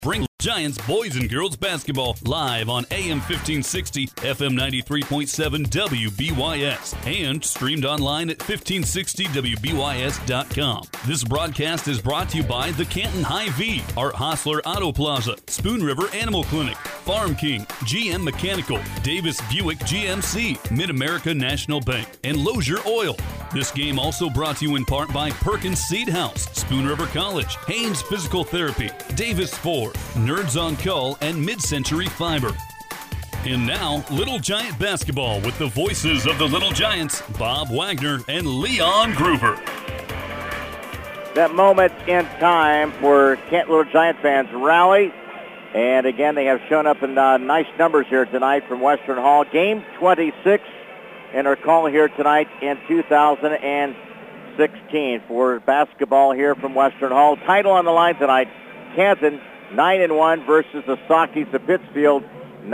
Bring Giants boys and girls basketball live on AM 1560, FM 93.7 WBYS, and streamed online at 1560WBYS.com. This broadcast is brought to you by the Canton Hy-Vee, Art Hostler Auto Plaza, Spoon River Animal Clinic, Farm King, GM Mechanical, Davis Buick GMC, Mid-America National Bank, and Lozier Oil. This game also brought to you in part by Perkins Seed House, Spoon River College, Haynes Physical Therapy, Davis Ford, Nerds on Cull, and Mid-Century Fiber. And now, Little Giant basketball with the voices of the Little Giants, Bob Wagner and Leon Gruber. That moment in time for Canton Little Giant fans rally. And again, they have shown up in nice numbers here tonight from Western Hall. Game 26 in our call here tonight in 2016 for basketball here from Western Hall. Title on the line tonight, Canton 9-1 versus the Sockies of Pittsfield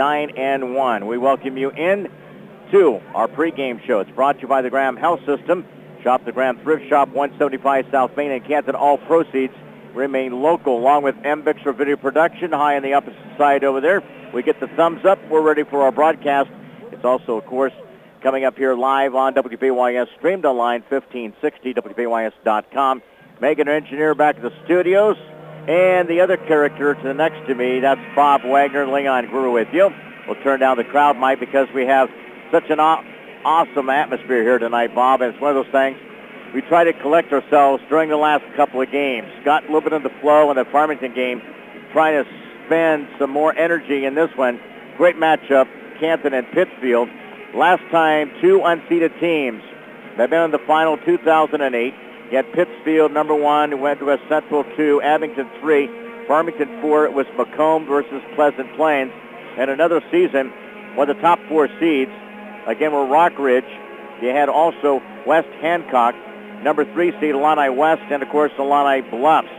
9-1. We welcome you in to our pregame show. It's brought to you by the Graham Health System. Shop the Graham Thrift Shop, 175 South Main in Canton. All proceeds remain local, along with MBix for video production. High on the opposite side over there. We get the thumbs up. We're ready for our broadcast. It's also, of course, coming up here live on WBYS, streamed online, 1560 WBYS.com. Megan, our engineer, back at the studios. And the other character to the next to me, that's Bob Wagner. Leon Gruber with you. We'll turn down the crowd mic because we have such an awesome atmosphere here tonight, Bob. And it's one of those things we try to collect ourselves during the last couple of games. Got a little bit of the flow in the Farmington game, trying to spend some more energy in this one. Great matchup, Canton and Pittsfield. Last time, two unseeded teams. They've been in the final 2008. You had Pittsfield, number 1, went to West Central 2, Abington 3, Farmington 4. It was Macomb versus Pleasant Plains. And another season, one of the top 4 seeds, again, were Rockridge. You had also West Hancock, number 3 seed, Illini West, and, of course, Illini Bluffs.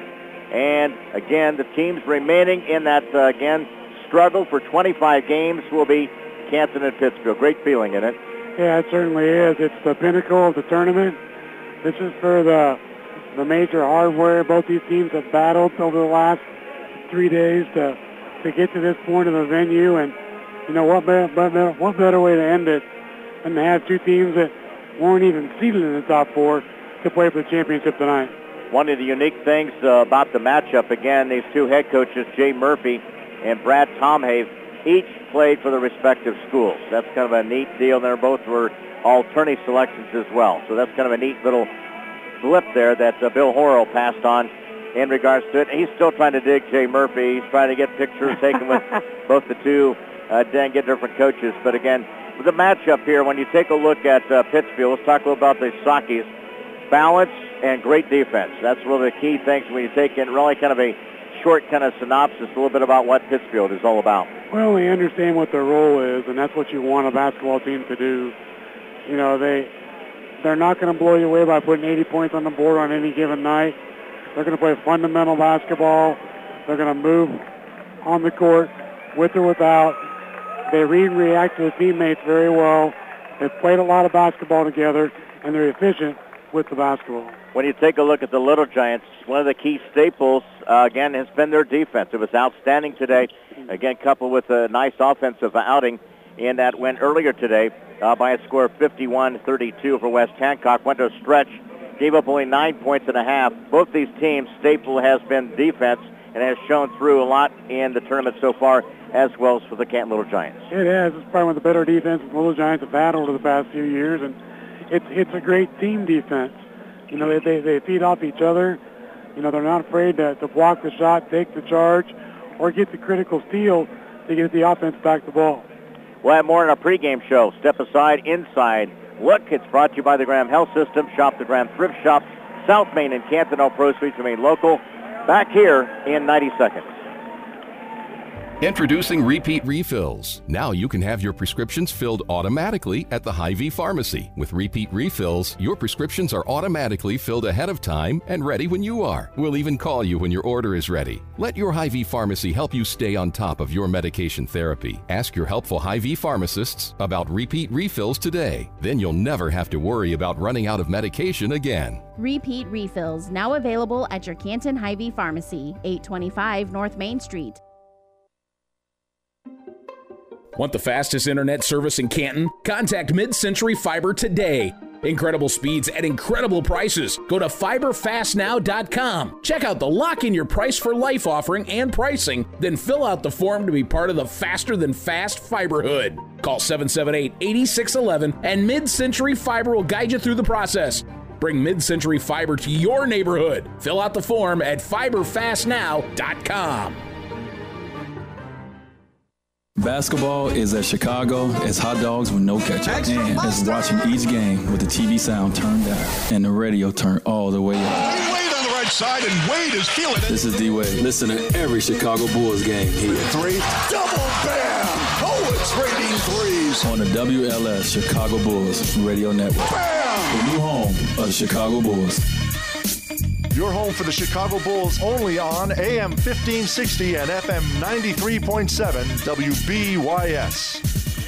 And, again, the teams remaining in that, struggle for 25 games will be Canton and Pittsfield. Great feeling in it. Yeah, it certainly is. It's the pinnacle of the tournament. This is for the major hardware. Both these teams have battled over the last 3 days to get to this point of the venue. And, you know, what better way to end it than to have two teams that weren't even seated in the top 4 to play for the championship tonight. One of the unique things about the matchup, again, these two head coaches, Jay Murphy and Brad Tomhave, each played for the respective schools. That's kind of a neat deal. They both were all tourney selections as well. So that's kind of a neat little blip there that Bill Horrell passed on in regards to it. He's still trying to dig Jay Murphy. He's trying to get pictures taken with both the two, then get different coaches. But again, with the matchup here, when you take a look at Pittsfield, let's talk a little about the Sockies. Balance and great defense. That's one of the key things when you take in really kind of a short kind of synopsis, a little bit about what Pittsfield is all about. Well, they understand what their role is, and that's what you want a basketball team to do. You know, they're not going to blow you away by putting 80 points on the board on any given night. They're going to play fundamental basketball. They're going to move on the court with or without. They read and react to the teammates very well. They've played a lot of basketball together, and they're efficient with the basketball. When you take a look at the Little Giants, one of the key staples, again, has been their defense. It was outstanding today, again, coupled with a nice offensive outing in that win earlier today by a score of 51-32 for West Hancock. Went to a stretch, gave up only 9 points and a half. Both these teams, staple has been defense and has shown through a lot in the tournament so far, as well as for the Canton Little Giants. It has. It's probably one of the better defenses the Little Giants have had over the past few years, and it's a great team defense. You know, they feed off each other. You know, they're not afraid to block the shot, take the charge, or get the critical steal to get the offense back the ball. We'll have more in our pregame show. Step aside, inside look. It's brought to you by the Graham Health System. Shop the Graham Thrift Shop, South Main and Canton. All proceeds remain local. Back here in 90 seconds. Introducing Repeat Refills. Now you can have your prescriptions filled automatically at the Hy-Vee Pharmacy. With Repeat Refills, your prescriptions are automatically filled ahead of time and ready when you are. We'll even call you when your order is ready. Let your Hy-Vee Pharmacy help you stay on top of your medication therapy. Ask your helpful Hy-Vee pharmacists about Repeat Refills today. Then you'll never have to worry about running out of medication again. Repeat Refills, now available at your Canton Hy-Vee Pharmacy, 825 North Main Street. Want the fastest internet service in Canton? Contact Mid-Century Fiber today. Incredible speeds at incredible prices. Go to fiberfastnow.com. Check out the Lock in Your Price for Life offering and pricing, then fill out the form to be part of the faster than fast Fiberhood. Call 778-8611 and Mid-Century Fiber will guide you through the process. Bring Mid-Century Fiber to your neighborhood. Fill out the form at fiberfastnow.com. Basketball is as Chicago as hot dogs with no ketchup, and as watching each game with the TV sound turned down and the radio turned all the way up. Wade on the right side, and Wade is feeling it. This is D-Wade. Listen to every Chicago Bulls game here. Three, double bam! Oh, it's raining threes. On the WLS Chicago Bulls Radio Network. Bam! The new home of the Chicago Bulls. Your home for the Chicago Bulls only on AM 1560 and FM 93.7 WBYS.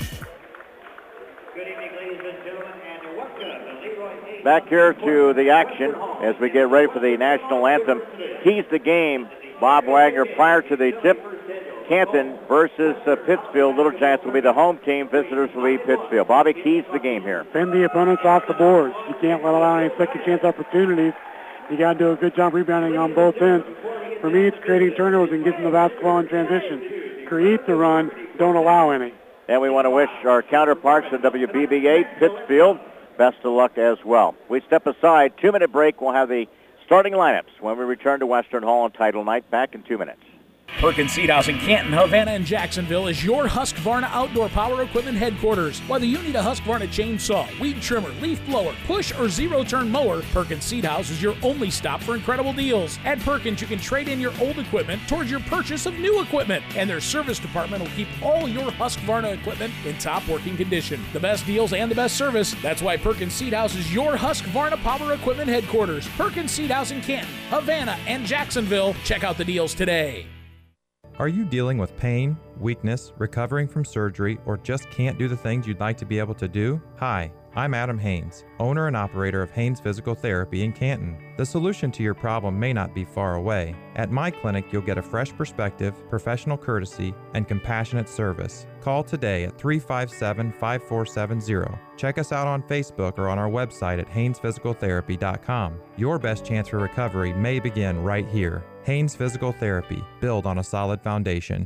Good evening, ladies and gentlemen, and welcome to Leroy Hayes. Back here to the action as we get ready for the national anthem. Keys the game, Bob Wagner. Prior to the tip, Canton versus Pittsfield. Little Giants will be the home team. Visitors will be Pittsfield. Bobby, keys the game here. Fend the opponents off the boards. You can't allow any second chance opportunities. You got to do a good job rebounding on both ends. For me, it's creating turnovers and getting the basketball in transition. Create the run, don't allow any. And we want to wish our counterparts in WBBA, Pittsfield, best of luck as well. We step aside, 2-minute break. We'll have the starting lineups when we return to Western Hall on title night. Back in 2 minutes. Perkins Seed House in Canton, Havana, and Jacksonville is your Husqvarna outdoor power equipment headquarters. Whether you need a Husqvarna chainsaw, weed trimmer, leaf blower, push, or zero-turn mower, Perkins Seed House is your only stop for incredible deals. At Perkins, you can trade in your old equipment towards your purchase of new equipment, and their service department will keep all your Husqvarna equipment in top working condition. The best deals and the best service. That's why Perkins Seed House is your Husqvarna power equipment headquarters. Perkins Seed House in Canton, Havana, and Jacksonville. Check out the deals today. Are you dealing with pain, weakness, recovering from surgery, or just can't do the things you'd like to be able to do? Hi, I'm Adam Haynes, owner and operator of Haynes Physical Therapy in Canton. The solution to your problem may not be far away. At my clinic, you'll get a fresh perspective, professional courtesy, and compassionate service. Call today at 357-5470. Check us out on Facebook or on our website at haynesphysicaltherapy.com. Your best chance for recovery may begin right here. Haynes Physical Therapy, build on a solid foundation.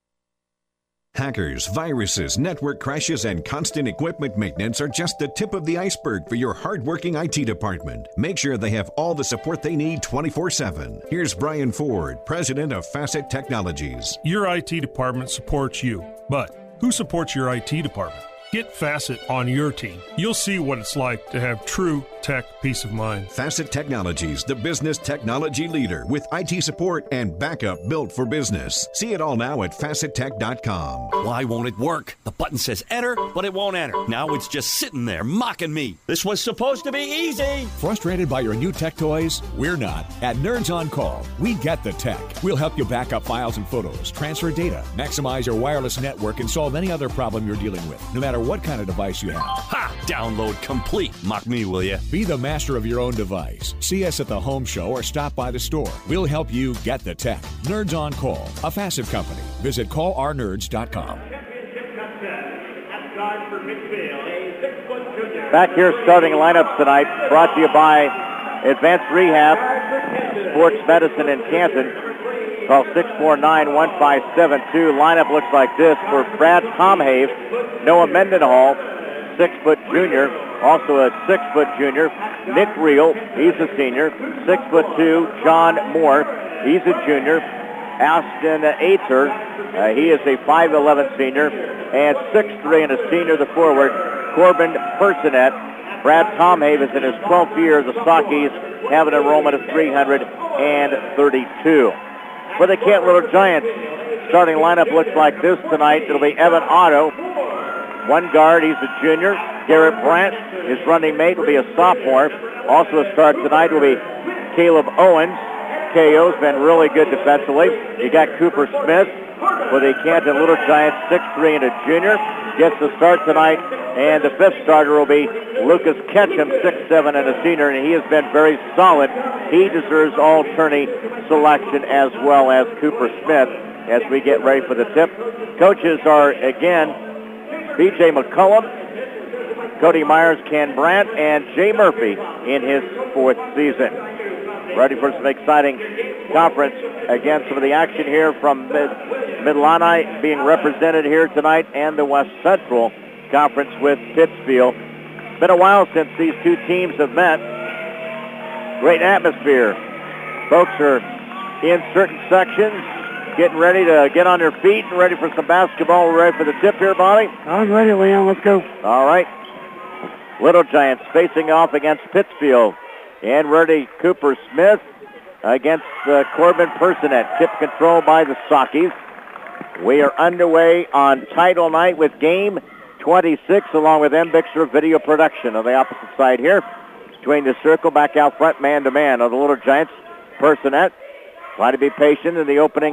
Hackers, viruses, network crashes, and constant equipment maintenance are just the tip of the iceberg for your hardworking IT department. Make sure they have all the support they need 24/7. Here's Brian Ford, president of Facet Technologies. Your IT department supports you, but who supports your IT department? Get Facet on your team. You'll see what it's like to have true tech peace of mind. Facet Technologies, the business technology leader with IT support and backup built for business. See it all now at facettech.com. Why won't it work? The button says enter, but it won't enter. Now it's just sitting there mocking me. This was supposed to be easy. Frustrated by your new tech toys? We're not. At Nerds on Call, we get the tech. We'll help you back up files and photos, transfer data, maximize your wireless network, and solve any other problem you're dealing with, no matter what kind of device you have. Ha! Download complete. Mock me, will you? Be the master of your own device. See us at the home show or stop by the store. We'll help you get the tech. Nerds on Call, a Facet company. Visit callournerds.com. Back here starting lineups tonight, brought to you by Advanced Rehab, Sports Medicine in Canton. Call 649-1572. Lineup looks like this for Brad Tomhave, Noah Mendenhall, 6-foot junior, also a 6-foot junior. Nick Reel, he's a senior. 6'2", John Moore, he's a junior. Austin Ater, he is a 5'11" senior. And 6'3" and a senior, the forward, Corbin Personette. Brad Tomhave is in his 12th year. The Stockies have an enrollment of 332. For the Canton Little Giants, starting lineup looks like this tonight. It'll be Evan Otto, one guard. He's a junior. Garrett Brandt, his running mate, will be a sophomore. Also a start tonight will be Caleb Owens. KO's been really good defensively. You got Cooper Smith for the Canton Little Giants, 6'3" and a junior. Gets the start tonight. And the fifth starter will be Lucas Ketchum, 6'7" and a senior, and he has been very solid. He deserves all-tourney selection as well as Cooper Smith as we get ready for the tip. Coaches are, again, B.J. McCullum, Cody Myers, Ken Brandt, and Jay Murphy in his fourth season. Ready for some exciting conference. Again, some of the action here from Mid-Illini being represented here tonight, and the West Central Conference with Pittsfield. It's been a while since these two teams have met. Great atmosphere. Folks are in certain sections, getting ready to get on their feet and ready for some basketball. We're ready for the tip here, Bobby? I'm ready, Leon. Let's go. All right. Little Giants facing off against Pittsfield. And ready, Cooper Smith against Corbin Personette. Tip control by the Sockies. We are underway on title night with game 26, along with M. Bixler Video Production on the opposite side here. Between the circle, back out front, man-to-man of the Little Giants. Personette trying to be patient in the opening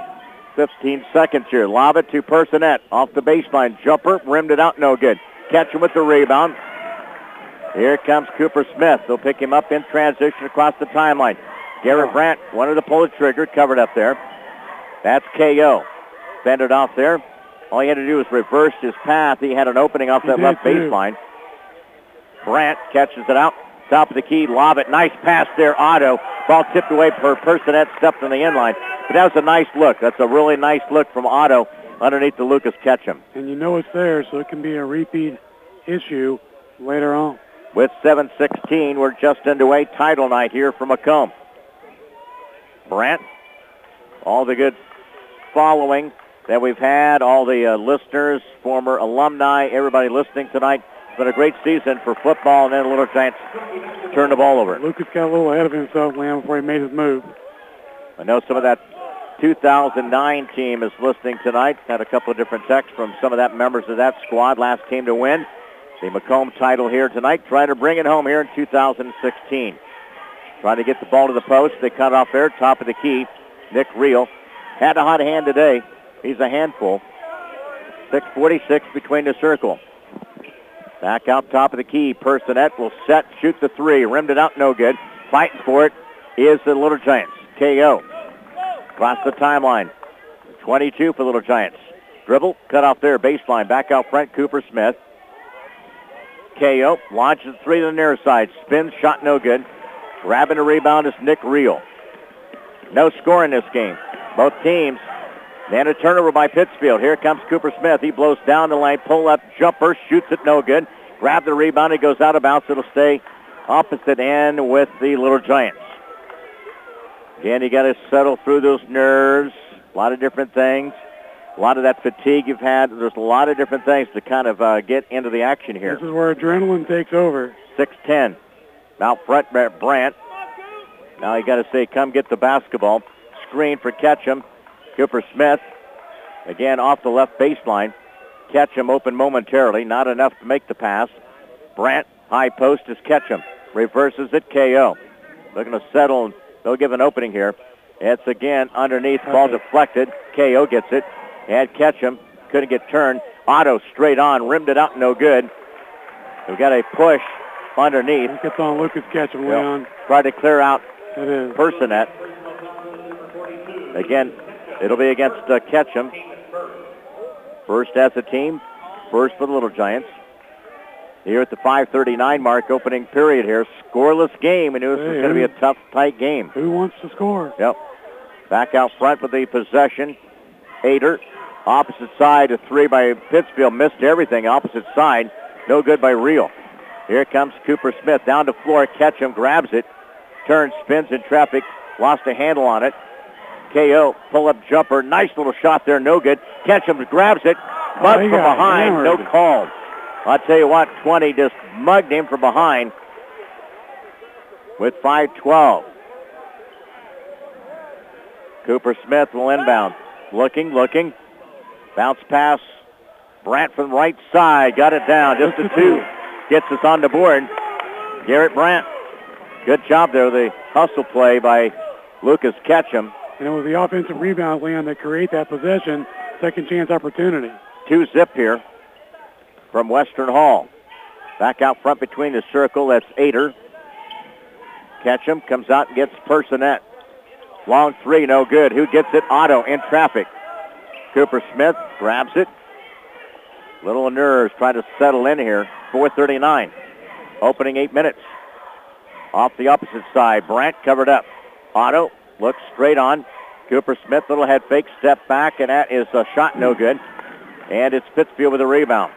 15 seconds here. Lob it to Personette. Off the baseline. Jumper, rimmed it out, no good. Catch him with the rebound. Here comes Cooper Smith. They'll pick him up in transition across the timeline. Garrett Brandt wanted to pull the trigger, covered up there. That's KO. Fend it off there. All he had to do was reverse his path. He had an opening off that left baseline. Brandt catches it out. Top of the key, lob it. Nice pass there, Otto. Ball tipped away per Personette, stepped on the inline. But that was a nice look. That's a really nice look from Otto underneath the Lucas Ketchum. And you know it's there, so it can be a repeat issue later on. With 7:16, we're just underway. Title night here for Macomb. Brandt, all the good following that we've had, all the listeners, former alumni, everybody listening tonight. It's been a great season for football, and then the Little Giants turned the ball over. Lucas got a little ahead of himself, Liam, before he made his move. I know some of that 2009 team is listening tonight. Had a couple of different texts from some of that members of that squad. Last team to win the Macomb title here tonight. Trying to bring it home here in 2016. Trying to get the ball to the post. They cut off there, top of the key. Nick Reel had a hot hand today. He's a handful. 6:46 between the circle. Back out top of the key. Personette will set, shoot the three. Rimmed it out, no good. Fighting for it is the Little Giants. KO. Across the timeline. 22 for Little Giants. Dribble, cut off there. Baseline. Back out front, Cooper Smith. KO launches three to the near side. Spins, shot no good. Grabbing a rebound is Nick Reel. No score in this game. Both teams. And a turnover by Pittsfield. Here comes Cooper Smith. He blows down the lane. Pull-up jumper. Shoots it no good. Grab the rebound. It goes out of bounds. It'll stay opposite end with the Little Giants. Again, you got to settle through those nerves. A lot of different things. A lot of that fatigue you've had. There's a lot of different things to kind of get into the action here. This is where adrenaline takes over. 6-10. Out front, Brandt. Now you got to say, come get the basketball. Screen for Ketchum. Cooper Smith, again off the left baseline. Ketchum open momentarily. Not enough to make the pass. Brandt, high post is Ketchum. Reverses it, KO. They're going to settle, and they'll give an opening here. It's again underneath, ball deflected. KO gets it. And Ketchum couldn't get turned. Otto straight on, rimmed it out, no good. We've got a push underneath. It gets on Lucas Ketchum, Leon. Try to clear out it is. Personette. Again, it'll be against Ketchum. First as a team, first for the Little Giants. Here at the 5:39 mark, opening period here. Scoreless game. We knew this was going to be a tough, tight game. Who wants to score? Yep. Back out front with the possession. Ader, opposite side, a three by Pittsfield. Missed everything. Opposite side, no good by Reel. Here comes Cooper Smith. Down to floor. Ketchum grabs it. Turns, spins in traffic. Lost a handle on it. KO, pull-up jumper. Nice little shot there. No good. Ketchum grabs it. Mugged from behind. No call. I'll tell you what, 20 just mugged him from behind with 5:12. Cooper Smith will inbound. looking. Bounce pass. Brandt from right side. Got it down. Just a 2. Gets us on the board. Garrett Brandt. Good job there. The hustle play by Lucas Ketchum. And it was the offensive rebound, Leon, that create that possession. Second chance opportunity. 2-zip here from Western Hall. Back out front between the circle. That's Ader. Ketchum comes out and gets Personette. Long 3, no good. Who gets it? Otto in traffic. Cooper Smith grabs it. Little nerves trying to settle in here. 4:39. Opening 8 minutes. Off the opposite side. Brandt covered up. Otto looks straight on. Cooper Smith, little head fake, step back, and that is a shot no good. And it's Pittsfield with a rebound.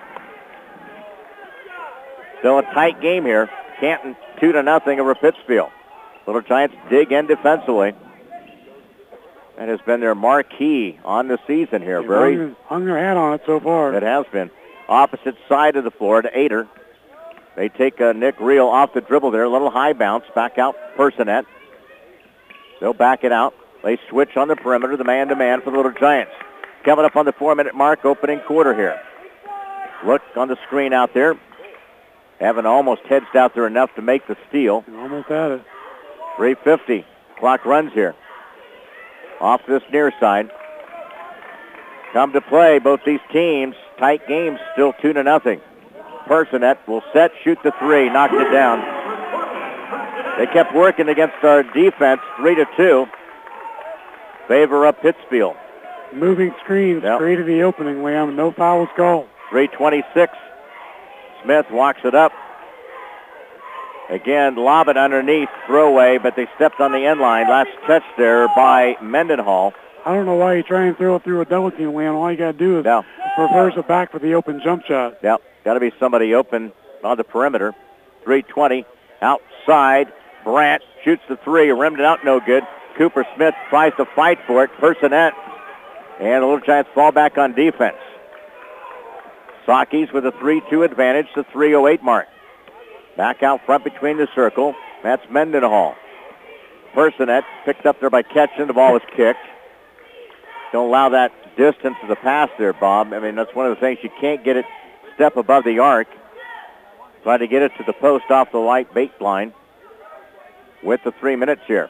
Still a tight game here. Canton 2-0 over Pittsfield. Little Giants dig in defensively. That has been their marquee on the season here. Very hung their hat on it so far. It has been. Opposite side of the floor to Ader. They take Nick Reel off the dribble there. A little high bounce. Back out Personette. They'll back it out. They switch on the perimeter. The man-to-man for the Little Giants. Coming up on the 4-minute mark. Opening quarter here. Look on the screen out there. Haven't almost hedged out there enough to make the steal. Almost at it. 3:50. Clock runs here. Off this near side. Come to play, both these teams. Tight games, still 2-0. Personette will set, shoot the 3, knocked it down. They kept working against our defense, 3-2. Favor of Pittsfield. Moving screens created the opening, Liam. No fouls called. 3:26. Smith walks it up. Again, lob it underneath, throwaway, but they stepped on the end line. Last touch there by Mendenhall. I don't know why you try and throw it through a double team, Liam. All you got to do is reverse it back for the open jump shot. Yep, got to be somebody open on the perimeter. 3:20 outside. Brandt shoots the 3, rimmed it out, no good. Cooper Smith tries to fight for it. Personette. And the Little Giants fall back on defense. Sakis with a 3-2 advantage, the 3:08 mark. Back out front between the circle. That's Mendenhall. Personette picked up there by Ketchum. The ball was kicked. Don't allow that distance to the pass there, Bob. I mean, that's one of the things. You can't get it step above the arc. Try to get it to the post off the light bait line with the 3 minutes here.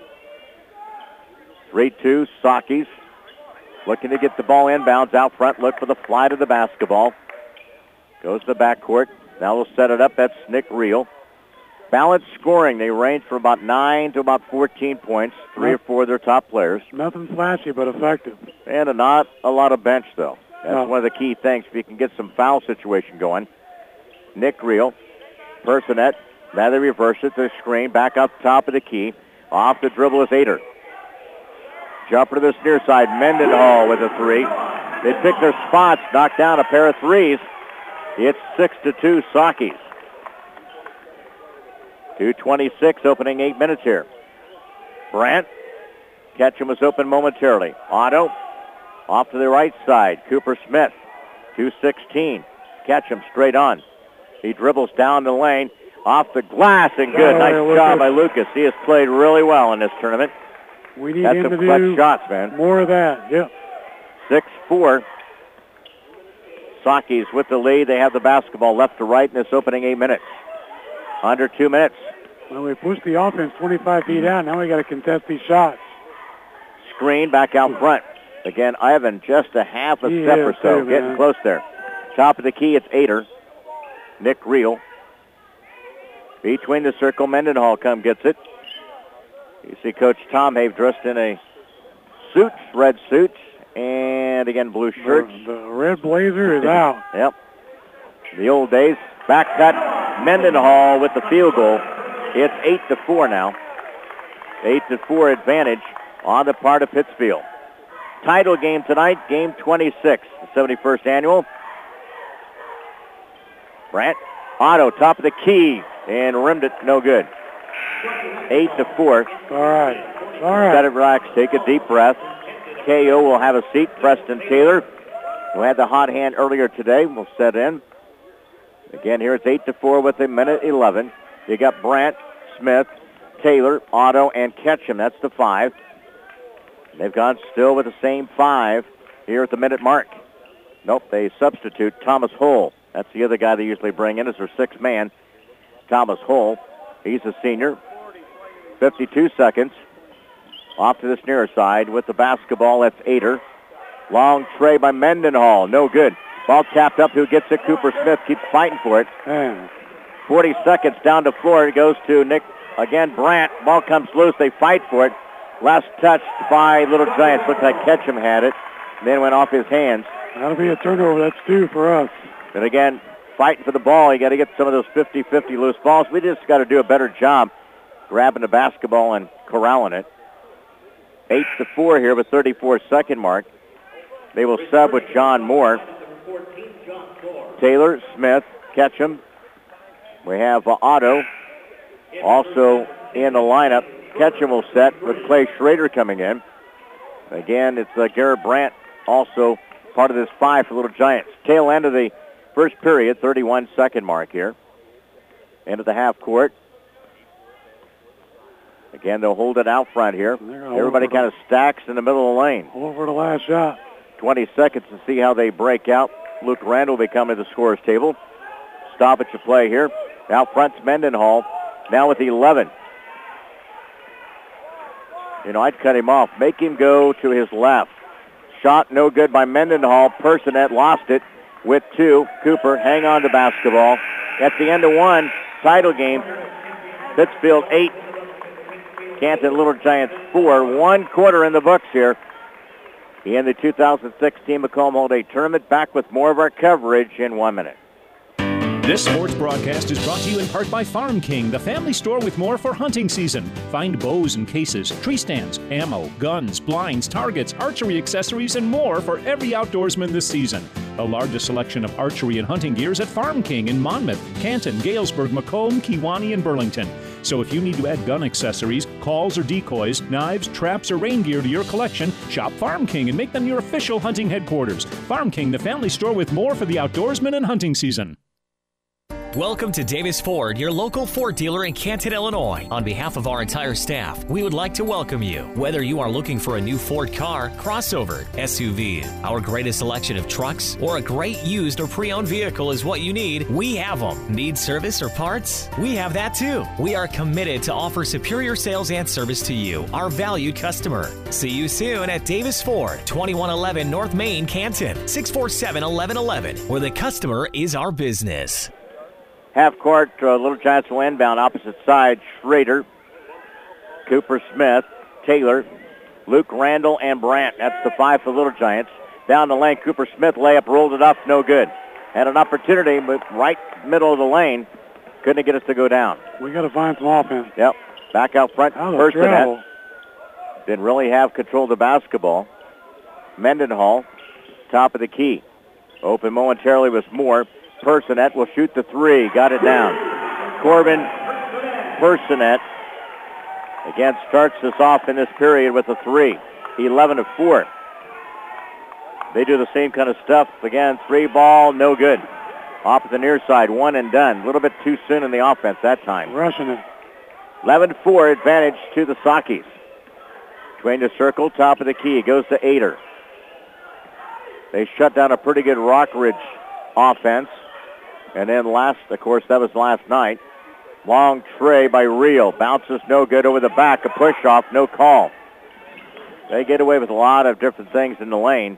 3-2, Sakis. Looking to get the ball inbounds out front. Look for the fly to the basketball. Goes to the backcourt. Now they'll set it up. That's Nick Reel. Balanced scoring. They range from about 9 to about 14 points. 3 or 4 of their top players. Nothing flashy, but effective. And not a lot of bench, though. That's one of the key things. If you can get some foul situation going. Nick Reel. Personette. Now they reverse it. They screen. Back up top of the key. Off the dribble is Ader. Jumper to this near side. Mendenhall with a 3. They pick their spots. Knock down a pair of 3s. It's 6-2 Sakis. 2:26 opening 8 minutes here. Brandt. Ketchum was open momentarily. Otto off to the right side. Cooper Smith. 2:16. Ketchum straight on. He dribbles down the lane. Off the glass and good. Nice job by Lucas. He has played really well in this tournament. We need That's him some to clutch do shots, man. More of that, yeah. 6-4. Sakis with the lead. They have the basketball left to right in this opening 8 minutes. Under 2 minutes. Well, we pushed the offense 25 feet out. Now we got to contest these shots. Screen back out front. Again, Ivan just a half a step or so. Getting close there. Top of the key, it's Ader. Nick Reel. Between the circle, Mendenhall gets it. You see Coach Tom Have dressed in a suit, red suit, and again, blue shirt. The red blazer is out. Yep. The old days. Back cut. Mendenhall with the field goal. It's 8-4 now. 8-4 advantage on the part of Pittsfield. Title game tonight, game 26, the 71st annual. Brandt. Otto, top of the key, and rimmed it, no good. 8-4. All right. Set it, relax, take a deep breath. KO will have a seat. Preston Taylor, who had the hot hand earlier today, will set in. Again, here it's 8-4 with a minute 11. You got Brandt, Smith, Taylor, Otto, and Ketchum. That's the 5. They've gone still with the same 5. here at the minute mark. Nope, they substitute Thomas Hull. That's the other guy they usually bring in as their sixth man, Thomas Hull. He's a senior. 52 seconds. Off to this near side with the basketball. That's Ader. Long tray by Mendenhall. No good. Ball tapped up. Who gets it? Cooper Smith keeps fighting for it. 40 seconds down to floor. It goes to Nick. Again, Brandt. Ball comes loose. They fight for it. Last touched by Little Giants. Looked like Ketchum had it. Then went off his hands. That'll be a turnover. That's 2 for us. And again, fighting for the ball. You got to get some of those 50-50 loose balls. We just got to do a better job grabbing the basketball and corralling it. 8-4 here with 34-second mark. They will sub with John Moore. Taylor, Smith, Ketchum. We have Otto also in the lineup. Ketchum will set with Clay Schrader coming in. Again, it's Garrett Brandt also part of this 5 for Little Giants. Tail end of the first period, 31-second mark here. End of the half court. Again, they'll hold it out front here. Everybody kind of stacks in the middle of the lane. Over the last shot. 20 seconds to see how they break out. Luke Randall will be coming to the scorer's table. Stoppage of play here. Out front's Mendenhall. Now with 11. I'd cut him off. Make him go to his left. Shot no good by Mendenhall. Personette lost it with 2. Cooper hang on to basketball. At the end of 1, title game. Pittsfield 8. Canton Little Giants 4. 1 quarter in the books here in the 2016 Macomb All-Day Tournament. Back with more of our coverage in 1 minute. This sports broadcast is brought to you in part by Farm King, the family store with more for hunting season. Find bows and cases, tree stands, ammo, guns, blinds, targets, archery accessories, and more for every outdoorsman this season. The largest selection of archery and hunting gear is at Farm King in Monmouth, Canton, Galesburg, Macomb, Kewanee, and Burlington. So if you need to add gun accessories, calls or decoys, knives, traps, or rain gear to your collection, shop Farm King and make them your official hunting headquarters. Farm King, the family store with more for the outdoorsman and hunting season. Welcome to Davis Ford, your local Ford dealer in Canton, Illinois. On behalf of our entire staff, we would like to welcome you. Whether you are looking for a new Ford car, crossover, SUV, our greatest selection of trucks, or a great used or pre-owned vehicle is what you need, we have them. Need service or parts? We have that too. We are committed to offer superior sales and service to you, our valued customer. See you soon at Davis Ford, 2111 North Main, Canton, 647-1111, where the customer is our business. Half court, Little Giants will inbound opposite side. Schrader, Cooper Smith, Taylor, Luke Randall, and Brandt. That's the 5 for Little Giants. Down the lane, Cooper Smith layup, rolled it up, no good. Had an opportunity, but right middle of the lane, couldn't get us to go down. We got to find some offense. Yep. Back out front, Personette. Didn't really have control of the basketball. Mendenhall, top of the key. Open momentarily with Moore. Personette will shoot the 3. Got it down. Corbin Personette again starts us off in this period with a 3. 11-4. They do the same kind of stuff. Again, 3 ball, no good. Off at the near side, 1 and done. A little bit too soon in the offense that time. Rushing it. 11-4 advantage to the Sockies. Between the circle, top of the key. Goes to Ader. They shut down a pretty good Rockridge offense. And then last, of course, that was last night. Long tray by Reel. Bounces no good over the back. A push-off, no call. They get away with a lot of different things in the lane.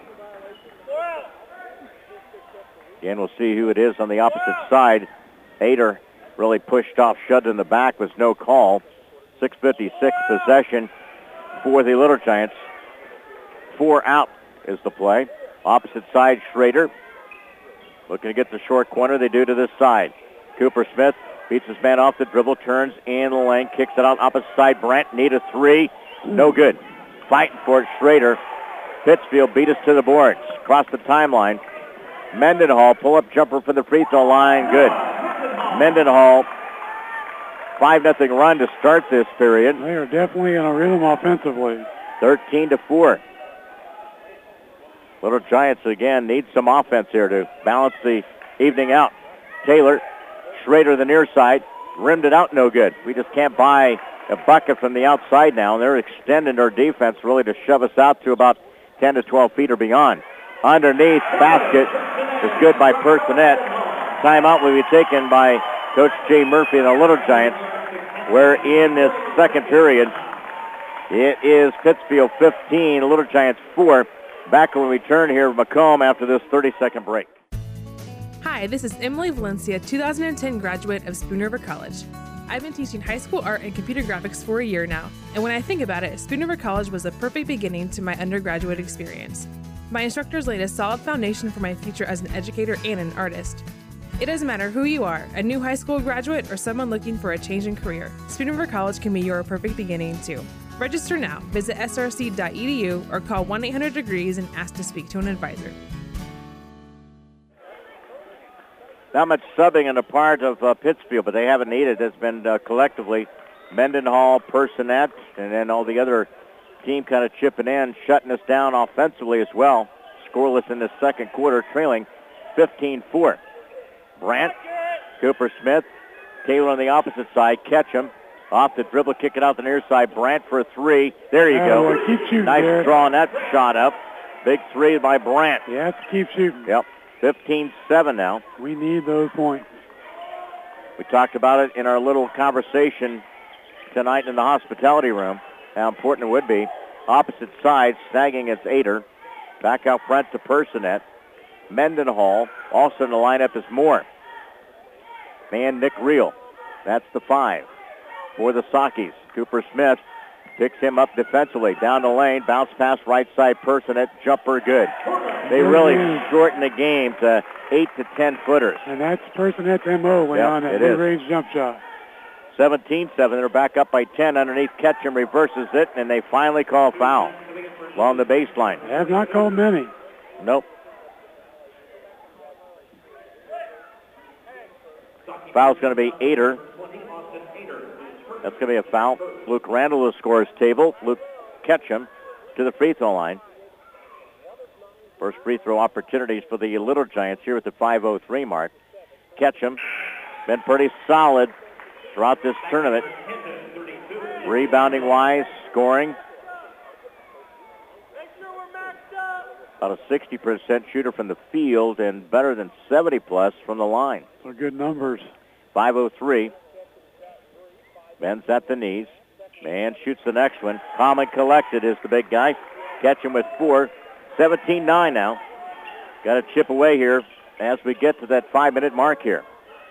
Again, we'll see who it is on the opposite side. Ader really pushed off, shoved in the back, was no call. 6:56 possession for the Little Giants. 4 out is the play. Opposite side, Schrader. Looking to get the short corner. They do to this side. Cooper Smith beats his man off the dribble, turns in the lane, kicks it out opposite side. Brandt need a 3. No good. Fighting for it, Schrader. Pittsfield beat us to the boards. Across the timeline. Mendenhall, pull-up jumper for the free throw line. Good. Mendenhall, 5-0 run to start this period. They are definitely in a rhythm offensively. 13-4. Little Giants, again, need some offense here to balance the evening out. Taylor, Schrader the near side, rimmed it out, no good. We just can't buy a bucket from the outside now, and they're extending their defense really to shove us out to about 10 to 12 feet or beyond. Underneath, basket is good by Personette. Timeout will be taken by Coach Jay Murphy and the Little Giants. We're in this second period. It is Pittsfield 15, Little Giants 4. Back when we return here with Macomb after this 30-second break. Hi, this is Emily Valencia, 2010 graduate of Spoon River College. I've been teaching high school art and computer graphics for a year now, and when I think about it, Spoon River College was a perfect beginning to my undergraduate experience. My instructors laid a solid foundation for my future as an educator and an artist. It doesn't matter who you are, a new high school graduate or someone looking for a change in career, Spoon River College can be your perfect beginning too. Register now. Visit src.edu or call 1-800-DEGREES and ask to speak to an advisor. Not much subbing on the part of Pittsfield, but they haven't needed. It's been collectively Mendenhall, Personette, and then all the other team kind of chipping in, shutting us down offensively as well. Scoreless in the second quarter, trailing 15-4. Brandt, Cooper Smith, Taylor on the opposite side, Ketchum. Off the dribble, kick it out the near side. Brandt for a three. There you go. Keep shooting, nice Derek. drawing that shot up. Big three by Brandt. You have to keep shooting. Yep. 15-7 now. We need those points. We talked about it in our little conversation tonight in the hospitality room, how important it would be. Opposite side, snagging its Ader. Back out front to Personette. Mendenhall. Also in the lineup is Moore. Man, Nick Reel. That's the 5 for the Sockies. Cooper Smith picks him up defensively. Down the lane, bounce pass right side, Personette, jumper good. They really shorten the game to 8 to 10 footers. And that's Personette's M.O. when on that mid-range jump shot. 17-7. They're back up by 10 underneath. Ketchum reverses it, and they finally call foul along the baseline. They have not called many. Nope. Foul's going to be Ader. That's going to be a foul. Luke Randall will score his table. Luke Ketchum to the free throw line. First free throw opportunities for the Little Giants here at the 5:03 mark. Ketchum been pretty solid throughout this tournament. Rebounding-wise, scoring. About a 60% shooter from the field and better than 70-plus from the line. So good numbers. 5:03. Bends at the knees. And shoots the next one. Calm and collected is the big guy. Ketchum with 4. 17-9 now. Got to chip away here as we get to that 5-minute mark here.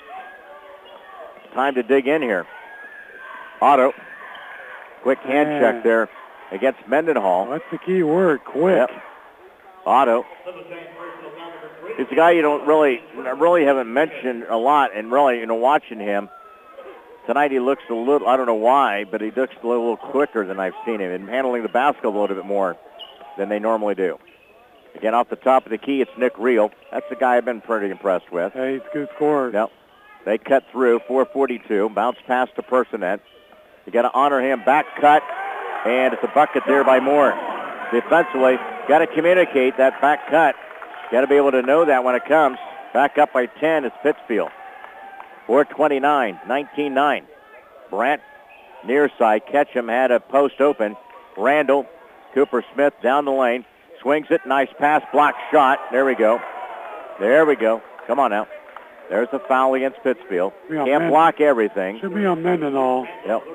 Time to dig in here. Otto. Quick hand check there against Mendenhall. That's the key word, quick. Yep. Otto. He's a guy you don't really haven't mentioned a lot, and really, watching him tonight, he looks a little, I don't know why, but he looks a little quicker than I've seen him and handling the basketball a little bit more than they normally do. Again, off the top of the key, it's Nick Reel. That's the guy I've been pretty impressed with. Hey, he's a good scorer. Yep. They cut through, 4:42. Bounce pass to Personette. You got to honor him. Back cut, and it's a bucket there by Moore. Defensively, got to communicate that back cut. Got to be able to know that when it comes. Back up by 10 is Pittsfield. 4:29, 19-9. Brandt, near side. Ketchum had a post open. Randall, Cooper Smith down the lane. Swings it. Nice pass. Block shot. There we go. There we go. Come on now. There's a foul against Pittsfield. Can't block everything. Should be on Mendenhall. Yep.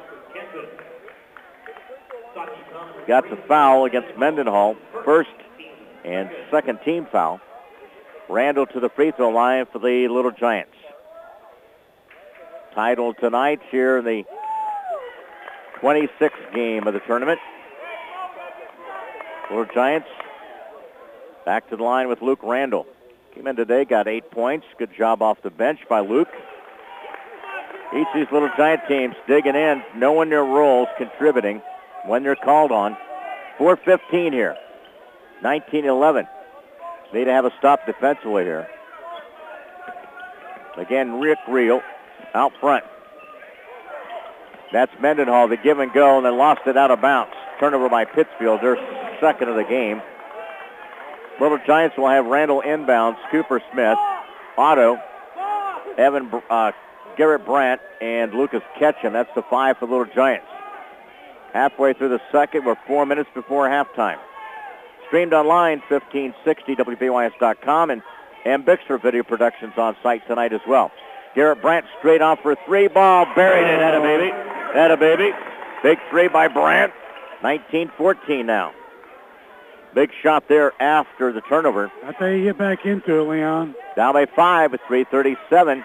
Got the foul against Mendenhall. First and second team foul. Randall to the free throw line for the Little Giants. Title tonight here in the 26th game of the tournament. Little Giants back to the line with Luke Randall. Came in today, got 8 points. Good job off the bench by Luke. Each of these Little Giant teams digging in, knowing their roles, contributing when they're called on. 4:15 here. 19-11. Need to have a stop defensively here. Again, Rick Reel out front. That's Mendenhall, the give and go, and then lost it out of bounds. Turnover by Pittsfield, their second of the game. Little Giants will have Randall inbounds, Cooper Smith, Otto, Garrett Brandt, and Lucas Ketchum. That's the 5 for Little Giants. Halfway through the second, we're 4 minutes before halftime. Streamed online, 1560WBYS.com, and Bixler Video Productions on site tonight as well. Garrett Brandt straight off for three. Ball buried it. Atta baby. Atta baby. Big three by Brandt. 19-14 now. Big shot there after the turnover. That's how you get back into it, Leon. Down by 5 with 3:37.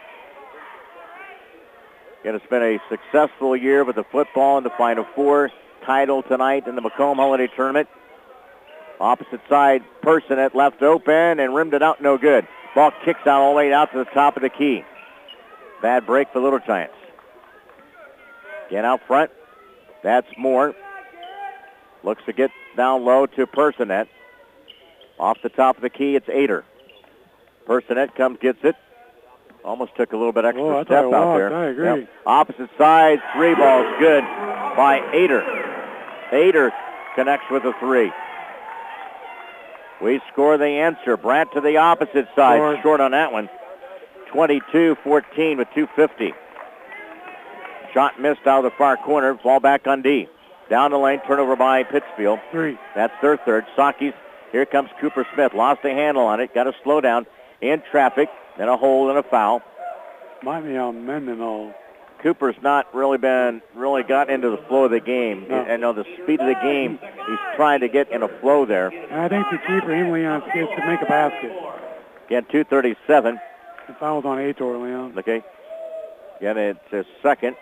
Again, it's been a successful year with the football in the Final Four. Title tonight in the Macomb Holiday Tournament. Opposite side, Personette left open and rimmed it out, no good. Ball kicks out all the way out to the top of the key. Bad break for Little Giants. Again out front, that's Moore. Looks to get down low to Personette. Off the top of the key, it's Ader. Personette comes, gets it. Almost took a little bit extra step out there. I agree. Yep. Opposite side, three balls good by Ader. Ader connects with a three. We score the answer. Brandt to the opposite side. Short on that one. 22-14 with 2:50. Shot missed out of the far corner. Ball back on D. Down the lane, turnover by Pittsfield. Three. That's their third. Sockies, here comes Cooper Smith. Lost a handle on it. Got to slow down. In traffic. Then a hold and a foul. Might be on Mendenhall. Cooper's not really got into the flow of the game. No. And the speed of the game, he's trying to get in a flow there. And I think the key for him, Leon, is to make a basket. Again, 2:37. The foul was on Ator, Leon. Okay. Again, it's his second.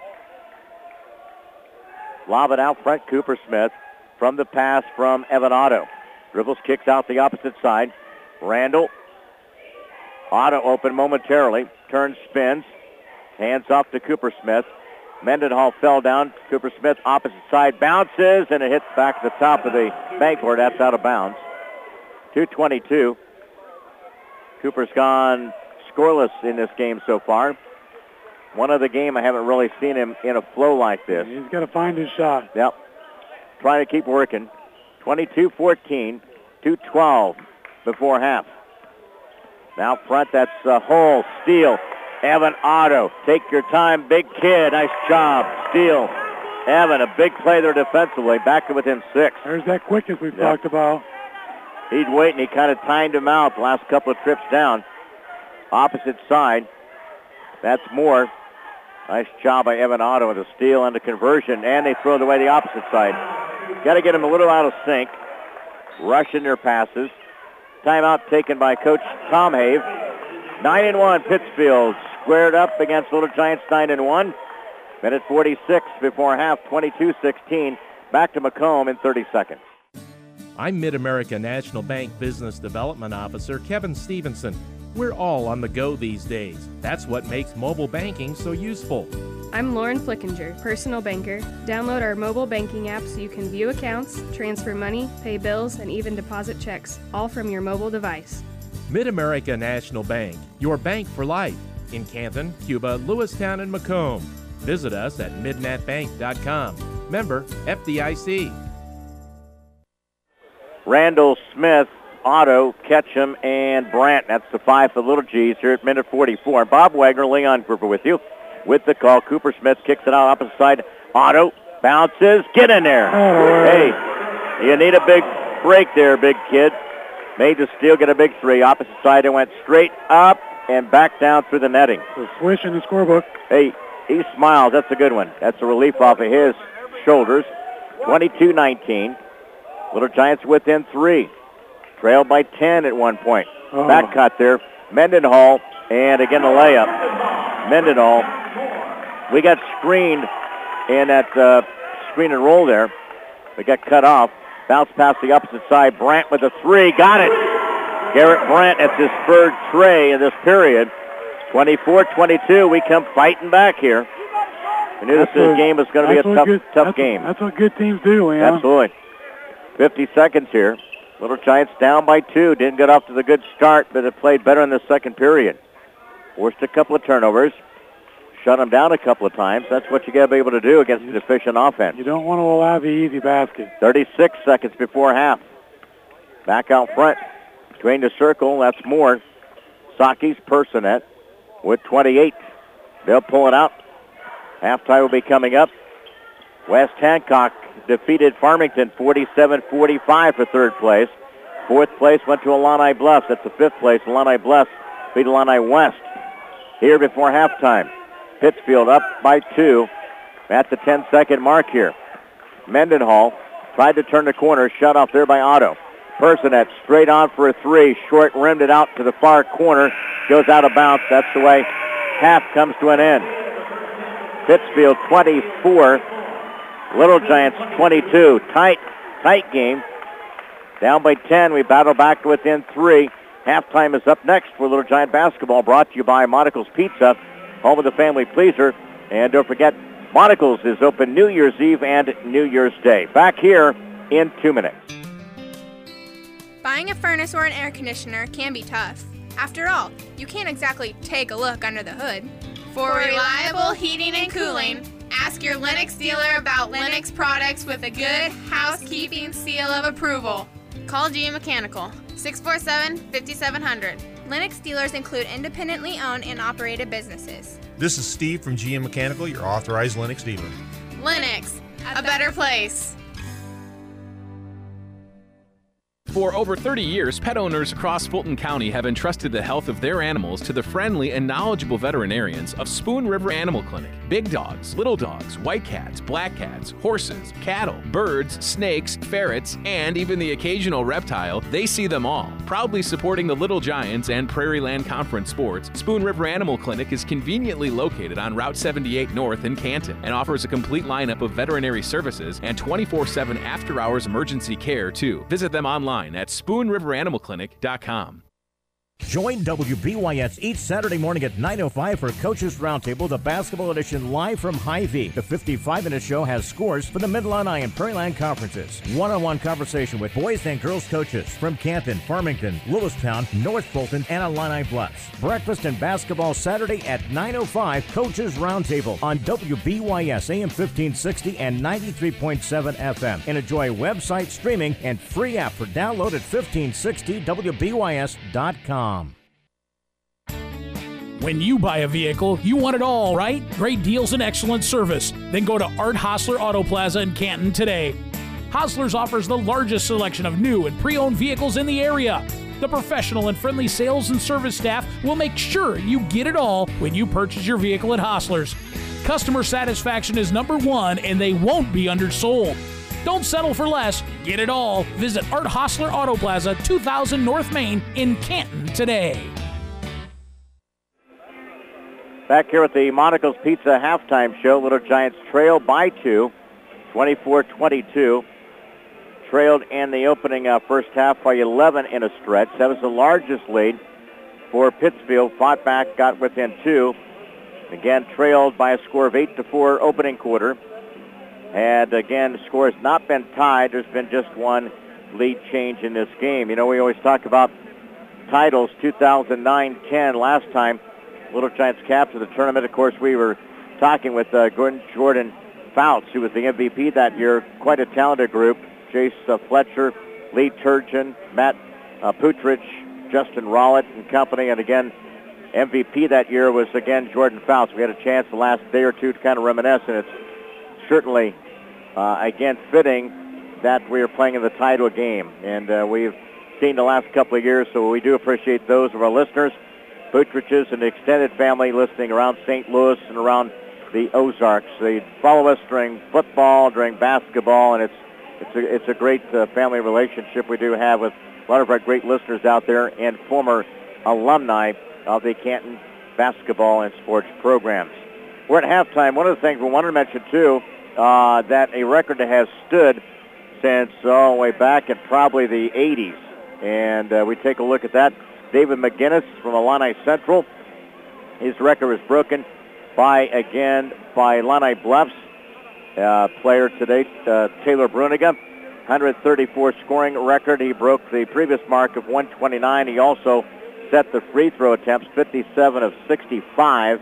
Lob it out front, Cooper Smith. From the pass from Evan Otto. Dribbles, kicks out the opposite side. Randall. Otto open momentarily. Turns, spins. Hands off to Cooper Smith. Mendenhall fell down. Cooper Smith, opposite side, bounces, and it hits back at the top of the backboard. That's out of bounds. 2:22. Cooper's gone scoreless in this game so far. One other game I haven't really seen him in a flow like this. He's got to find his shot. Yep. Trying to keep working. 22-14. 2:12 before half. Now front, that's Hull. Steele. Evan Otto. Take your time, big kid. Nice job. Steele. Evan, a big play there defensively. Back to within 6. There's that quickness we've talked about. He'd wait, and he kind of timed him out the last couple of trips down. Opposite side. That's Moore. Nice job by Evan Otto with a steal and a conversion, and they throw it away the opposite side. Got to get him a little out of sync. Rushing their passes. Timeout taken by Coach Tom Have. 9-1 Pittsfield squared up against Little Giants 9-1. Minute 46 before half, 22-16. Back to Macomb in 30 seconds. I'm Mid-America National Bank Business Development Officer Kevin Stevenson. We're all on the go these days. That's what makes mobile banking so useful. I'm Lauren Flickinger, personal banker. Download our mobile banking app so you can view accounts, transfer money, pay bills, and even deposit checks, all from your mobile device. Mid-America National Bank, your bank for life. In Canton, Cuba, Lewistown, and Macomb. Visit us at midnatbank.com. Member FDIC. Randall, Smith, Otto, Ketchum, and Brandt. That's the 5 for the Little G's here at minute 44. Bob Wagner, Leon Gruber with you. With the call, Cooper Smith kicks it out opposite side. Otto bounces. Get in there. Hey, you need a big break there, big kid. Made the steal, get a big three. Opposite side, it went straight up and back down through the netting. So swish in the scorebook. Hey, he smiles. That's a good one. That's a relief off of his shoulders. 22-19. Little Giants within 3. Trailed by 10 at one point. Back cut there. Mendenhall, and again the layup. Mendenhall. We got screened in that screen and roll there. We got cut off. Bounce past the opposite side. Brandt with a 3. Got it. Garrett Brandt, that's his third tray in this period. 24-22. We come fighting back here. We knew this game was going to be a tough game. That's what good teams do, Leon. Absolutely. 50 seconds here. Little Giants down by 2. Didn't get off to the good start, but it played better in the second period. Forced a couple of turnovers. Shut them down a couple of times. That's what you got to be able to do against an efficient offense. You don't want to allow the easy basket. 36 seconds before half. Back out front. Between the circle, that's Moore. Saki's Personette with 28. They'll pull it out. Halftime will be coming up. West Hancock defeated Farmington 47-45 for third place. Fourth place went to Illini Bluffs. That's the fifth place. Illini Bluffs beat Illini West here before halftime. Pittsfield up by 2 at the 10-second mark here. Mendenhall tried to turn the corner, shut off there by Otto. Personette straight on for a 3, short, rimmed it out to the far corner, goes out of bounds. That's the way half comes to an end. Pittsfield 24, Little Giants 22. Tight game. Down by 10, we battle back to within 3. Halftime is up next for Little Giant basketball, brought to you by Monticle's Pizza, home of the family pleaser. And don't forget, Monticle's is open New Year's Eve and New Year's Day. Back here in 2 minutes. Buying a furnace or an air conditioner can be tough. After all, you can't exactly take a look under the hood. For reliable heating and cooling, ask your Lennox dealer about Lennox products with a good housekeeping seal of approval. Call GM Mechanical, 647-5700. Lennox dealers include independently owned and operated businesses. This is Steve from GM Mechanical, your authorized Lennox dealer. Lennox, a better place. For over 30 years, pet owners across Fulton County have entrusted the health of their animals to the friendly and knowledgeable veterinarians of Spoon River Animal Clinic. Big dogs, little dogs, white cats, black cats, horses, cattle, birds, snakes, ferrets, and even the occasional reptile, they see them all. Proudly supporting the Little Giants and Prairie Land Conference sports, Spoon River Animal Clinic is conveniently located on Route 78 North in Canton and offers a complete lineup of veterinary services and 24/7 after-hours emergency care, too. Visit them online at SpoonRiverAnimalClinic.com. Join WBYS each Saturday morning at 9:05 for Coaches Roundtable, the basketball edition live from Hy-Vee. The 55-minute show has scores for the Mid-Illini and Prairie Land conferences. One-on-one conversation with boys and girls coaches from Canton, Farmington, Lewistown, North Fulton, and Illini Bluffs. Breakfast and basketball Saturday at 9:05, Coaches Roundtable on WBYS AM 1560 and 93.7 FM. And enjoy website streaming and free app for download at 1560WBYS.com. When you buy a vehicle, you want it all, right? Great deals and excellent service. Then go to Art Hostler Auto Plaza in Canton today. Hostler's offers the largest selection of new and pre-owned vehicles in the area. The professional and friendly sales and service staff will make sure you get it all when you purchase your vehicle at Hostler's. Customer satisfaction is #1 and they won't be undersold. Don't settle for less. Get it all. Visit Art Hostler Auto Plaza, 2000 North Main in Canton today. Back here at the Monticle's Pizza halftime show, Little Giants trail by 2, 24-22. Trailed in the opening first half by 11 in a stretch. That was the largest lead for Pittsfield. Fought back, got within 2. Again, trailed by a score of 8-4 opening quarter. And again, the score has not been tied. There's been just one lead change in this game. You know, we always talk about titles, 2009-10 last time. Little Giants captured the tournament. Of course, we were talking with Jordan Fouts, who was the MVP that year. Quite a talented group. Jace Fletcher, Lee Turgeon, Matt Putrich, Justin Rollett and company. And again, MVP that year was, again, Jordan Fouts. We had a chance the last day or two to kind of reminisce, and it's certainly, again, fitting that we are playing in the title game. And we've seen the last couple of years, so we do appreciate those of our listeners, Putriches and the extended family listening around St. Louis and around the Ozarks. They follow us during football, during basketball, and it's a great family relationship we do have with a lot of our great listeners out there and former alumni of the Canton basketball and sports programs. We're at halftime. One of the things we wanted to mention, too, that a record that has stood since way back in probably the 80s. And we take a look at that. David McGinnis from Illini Central. His record was broken by Illini Bluffs player today, Taylor Bruniga. 134 scoring record. He broke the previous mark of 129. He also set the free throw attempts, 57 of 65.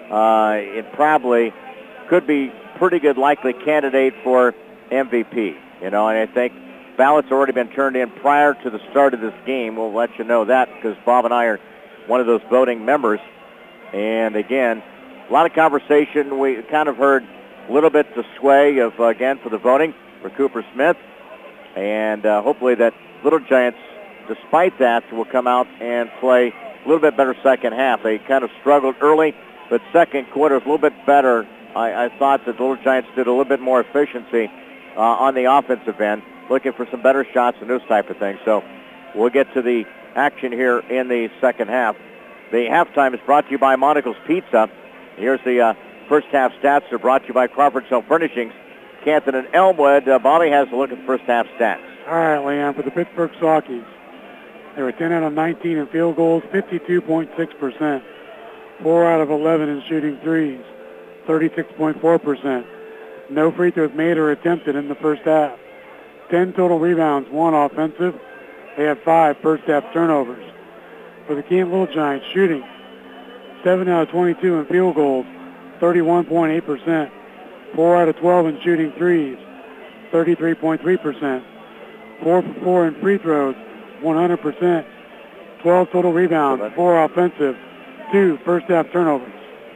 It probably could be pretty good likely candidate for MVP, you know, and I think ballots already been turned in prior to the start of this game. We'll let you know that because Bob and I are one of those voting members. And again, a lot of conversation. We kind of heard a little bit the sway of, again, for the voting for Cooper Smith. And hopefully that Little Giants despite that, will come out and play a little bit better second half. They kind of struggled early, but second quarter was a little bit better. I thought that the Little Giants did a little bit more efficiency on the offensive end, looking for some better shots and those type of things. So we'll get to the action here in the second half. The halftime is brought to you by Monticle's Pizza. Here's the first half stats. They're brought to you by Crawford Home Furnishings, Canton and Elmwood. Bobby has a look at the first half stats. All right, Leanne, for the Pittsburgh Saukeys, they were 10 out of 19 in field goals, 52.6%. 4 out of 11 in shooting threes, 36.4%. No free throws made or attempted in the first half. 10 total rebounds, 1 offensive. They had 5 first half turnovers. For the Canton Little Giants, shooting 7 out of 22 in field goals, 31.8%. 4 out of 12 in shooting threes, 33.3%. 4 for 4 in free throws, 100%. 12 total rebounds, 4 offensive, 2 first half turnovers.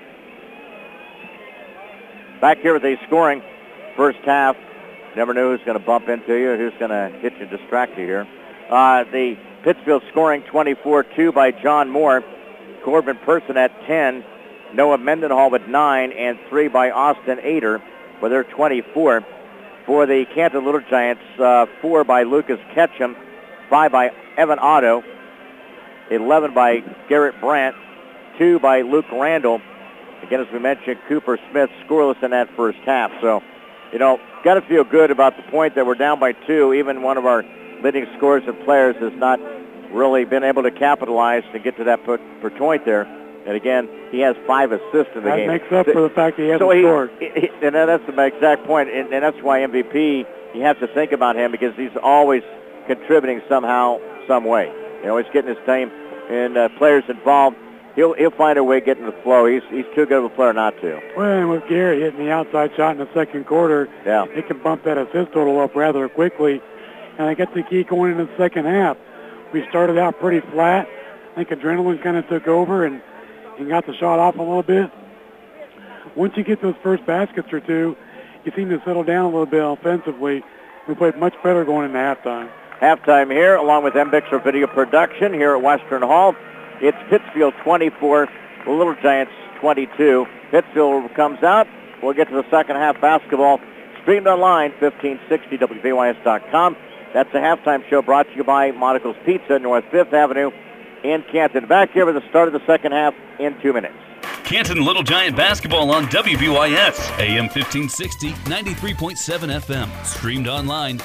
Back here with the scoring first half. Never knew who's going to bump into you, who's going to hit you, distract you here. The Pittsfield scoring 24-2 by John Moore. Corbin Person at 10. Noah Mendenhall with 9, and 3 by Austin Ader for their 24. For the Canton Little Giants, 4 by Lucas Ketchum, 5 by Evan Otto, 11 by Garrett Brandt, 2 by Luke Randall. Again, as we mentioned, Cooper Smith scoreless in that first half. So, got to feel good about the point that we're down by 2. Even one of our leading scorers and players has not really been able to capitalize to get to that per point there. And again, he has 5 assists in the game. That makes up for the fact that he hasn't scored. And that's the exact point. And that's why MVP, you have to think about him because he's always contributing somehow, some way. He's getting his team and players involved. He'll find a way to get in the flow. He's too good of a player not to. Well, and with Garrett hitting the outside shot in the second quarter, he can bump that assist total up rather quickly. And I get the key going into the second half. We started out pretty flat. I think adrenaline kind of took over and got the shot off a little bit. Once you get those first baskets or two, you seem to settle down a little bit offensively. We played much better going into halftime. Halftime here, along with MBixer Video Production here at Western Hall. It's Pittsfield 24, the Little Giants 22. Pittsfield comes out. We'll get to the second half basketball. Streamed online, 1560 WVYS.com. That's the halftime show brought to you by Monticle's Pizza, North 5th Avenue in Canton. Back here with the start of the second half in 2 minutes. Canton Little Giant basketball on WVYS, AM 1560, 93.7 FM. Streamed online,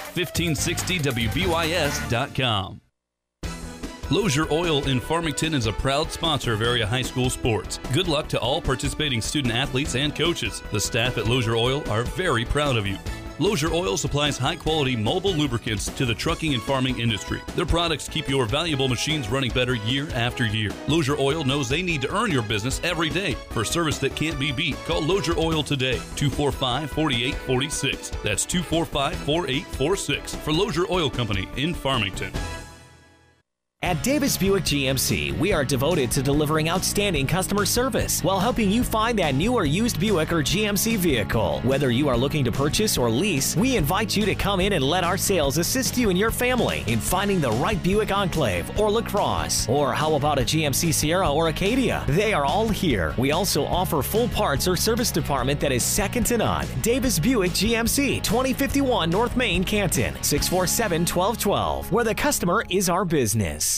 1560WVYS.com. Lozier Oil in Farmington is a proud sponsor of area high school sports. Good luck to all participating student athletes and coaches. The staff at Lozier Oil are very proud of you. Lozier Oil supplies high-quality mobile lubricants to the trucking and farming industry. Their products keep your valuable machines running better year after year. Lozier Oil knows they need to earn your business every day. For service that can't be beat, call Lozier Oil today, 245-4846. That's 245-4846 for Lozier Oil Company in Farmington. At Davis Buick GMC, we are devoted to delivering outstanding customer service while helping you find that new or used Buick or GMC vehicle. Whether you are looking to purchase or lease, we invite you to come in and let our sales assist you and your family in finding the right Buick Enclave or LaCrosse. Or how about a GMC Sierra or Acadia? They are all here. We also offer full parts or service department that is second to none. Davis Buick GMC, 2051 North Main, Canton, 647-1212, where the customer is our business.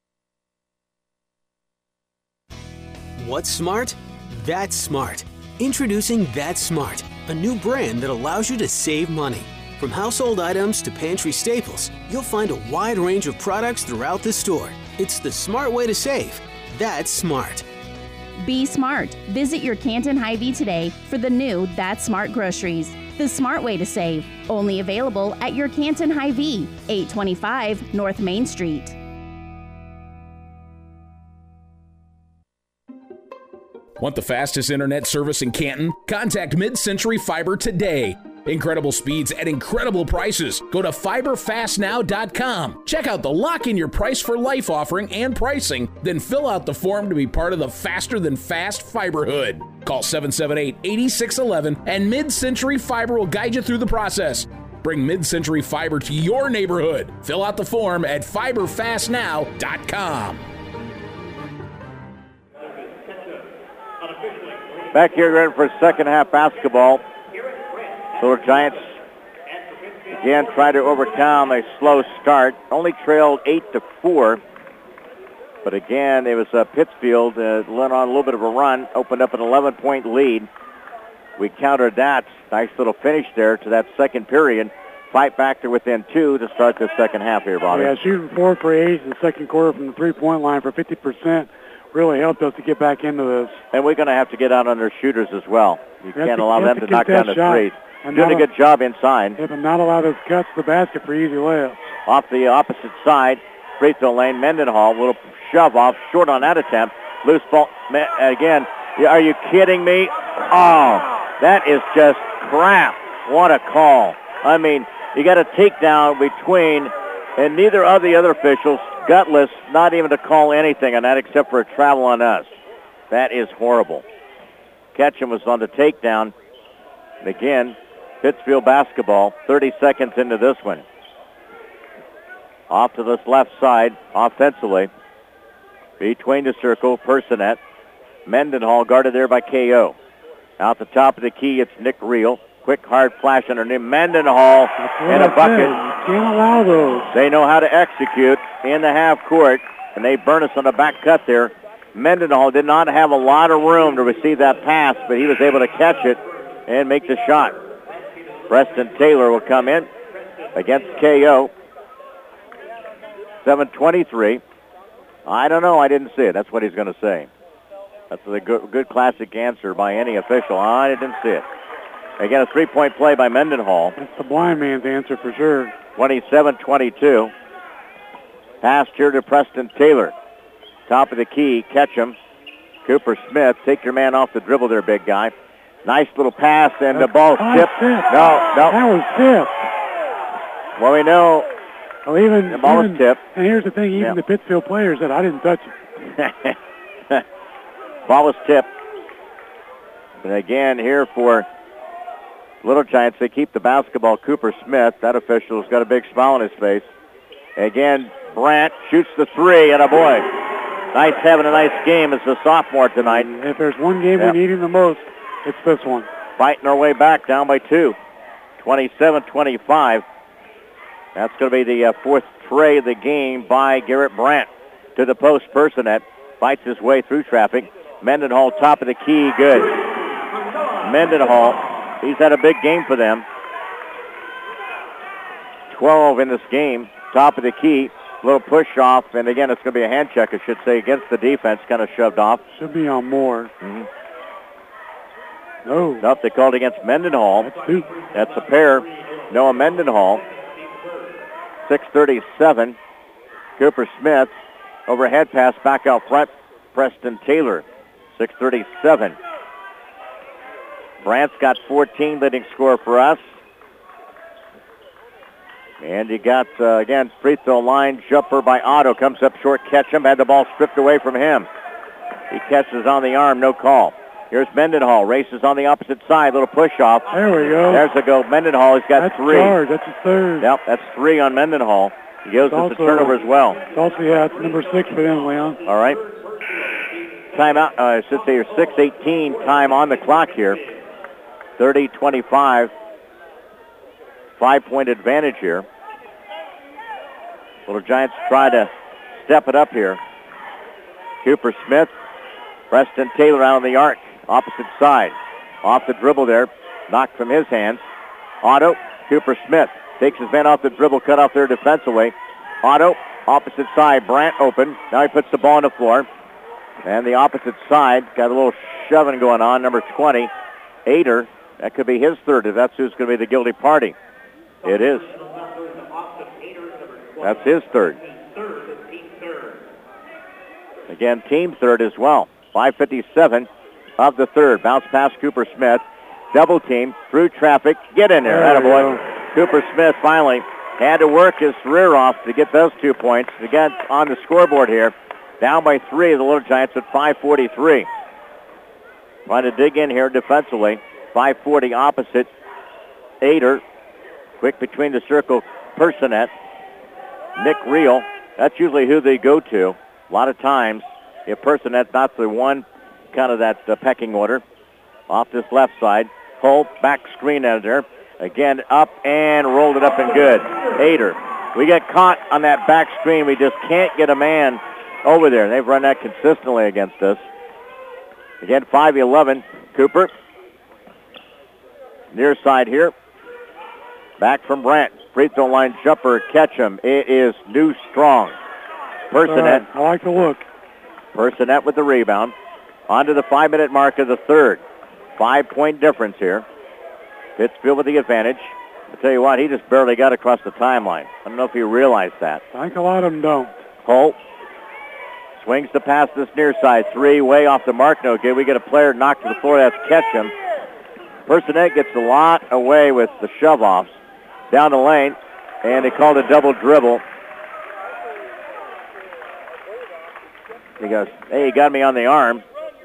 What's smart? That's smart. Introducing That's Smart, a new brand that allows you to save money. From household items to pantry staples, you'll find a wide range of products throughout the store. It's the smart way to save. That's smart. Be smart. Visit your Canton Hy-Vee today for the new That's Smart groceries. The smart way to save. Only available at your Canton Hy-Vee, 825 North Main Street. Want the fastest internet service in Canton? Contact Mid-Century Fiber today. Incredible speeds at incredible prices. Go to fiberfastnow.com. Check out the Lock in Your Price for Life offering and pricing, then fill out the form to be part of the faster than fast Fiberhood. Call 778-8611 and Mid-Century Fiber will guide you through the process. Bring Mid-Century Fiber to your neighborhood. Fill out the form at fiberfastnow.com. Back here ready for second half basketball. Little Giants again try to overcome a slow start. Only trailed 8-4. But again, it was Pittsfield went on a little bit of a run, opened up an 11-point lead. We countered that. Nice little finish there to that second period. Fight back to within 2 to start the second half here, Bobby. Yeah, shooting 4 for 8 in the second quarter from the three-point line for 50% really helped us to get back into this. And we're going to have to get out on their shooters as well. You can't allow them to knock down the shot. threes. Doing a good job inside. Yeah, but not allow those cuts to the basket for easy layups. Off the opposite side, free throw lane, Mendenhall, little shove off, short on that attempt. Loose ball, again, are you kidding me? Oh, that is just crap. What a call. I mean, you got a takedown between, and neither of the other officials, gutless, not even to call anything on that except for a travel on us. That is horrible. Ketchum was on the takedown. And again, Pittsfield basketball, 30 seconds into this one. Off to this left side, offensively. Between the circle, Personette. Mendenhall guarded there by KO. Out the top of the key, it's Nick Reel. Quick, hard flash underneath. Mendenhall and a bucket. Can't allow those. They know how to execute in the half court, and they burn us on the back cut there. Mendenhall did not have a lot of room to receive that pass, but he was able to catch it and make the shot. Preston Taylor will come in against KO. 7:23. I don't know. I didn't see it. That's what he's going to say. That's a good classic answer by any official. I didn't see it. Again, a three-point play by Mendenhall. That's the blind man's answer for sure. 27-22. Pass here to Preston Taylor. Top of the key, Ketchum. Cooper Smith, take your man off the dribble there, big guy. Nice little pass, and the ball tipped. No. That was tipped. Well, we know the ball was tipped. And here's the thing, even the Pittsfield players said, I didn't touch it. Ball was tipped. And again, here for Little Giants, they keep the basketball. Cooper Smith, that official's got a big smile on his face. Again, Brandt shoots the three, and boy, nice having a nice game as a sophomore tonight. If there's one game we need him the most, it's this one. Fighting our way back, down by 2. 27-25. That's going to be the fourth tray of the game by Garrett Brandt. To the post, Personette fights his way through traffic. Mendenhall, top of the key, good. Mendenhall, he's had a big game for them. 12 in this game, top of the key. Little push off, and again, it's going to be a hand check, I should say, against the defense, kind of shoved off. Should be on Moore. Mm-hmm. No. Nope, they called against Mendenhall. That's a pair. Noah Mendenhall. 6:37. Cooper Smith. Overhead pass back out front. Preston Taylor. 6:37. Brandt's got 14, leading scorer for us. And you got, again, free throw line jumper by Otto. Comes up short, Ketchum. Had the ball stripped away from him. He catches on the arm, no call. Here's Mendenhall. Races on the opposite side. Little push off. There we go. There's a go. Mendenhall, he's got 3. Charge. That's his third. Yep, that's 3 on Mendenhall. He goes with the turnover as well. It's also, it's number 6 for them, Leon. All right. Timeout, I should say, 6:18 time on the clock here. 30-25. 5-point advantage here. Little Giants try to step it up here. Cooper Smith. Preston Taylor out on the arc. Opposite side. Off the dribble there. Knocked from his hands. Otto. Cooper Smith. Takes his man off the dribble. Cut off there defensively. Otto. Opposite side. Brandt open. Now he puts the ball on the floor. And the opposite side. Got a little shoving going on. Number 20. Ader. That could be his third if that's who's going to be the guilty party. It is. That's his third. Again, team third as well. 5:57 of the third. Bounce pass Cooper Smith. Double team through traffic. Get in there. Attaboy. Cooper Smith finally had to work his rear off to get those 2 points. Again, on the scoreboard here. Down by 3, the Little Giants at 5:43. Trying to dig in here defensively. 5:40 opposite. Ader Quick between the circle, Personette. Nick Reel. That's usually who they go to. A lot of times, if Personette's not the one, kind of that pecking order. Off this left side. Hull, back screen editor. Again, up and rolled it up and good. Ader. We get caught on that back screen. We just can't get a man over there. They've run that consistently against us. Again, 5-11. Cooper. Near side here. Back from Brandt. Free throw line jumper. Ketchum. It is New Strong. Personette. I like the look. Personette with the rebound. On to the 5-minute mark of the third. 5-point difference here. Pittsfield with the advantage. I'll tell you what, he just barely got across the timeline. I don't know if you realize that. I think a lot of them don't. Holt swings the pass this near side. Three way off the mark. No good. We get a player knocked to the floor. That's Ketchum. Personette gets a lot away with the shove-offs. Down the lane, and they called a double dribble. He goes, hey, he got me on the arm.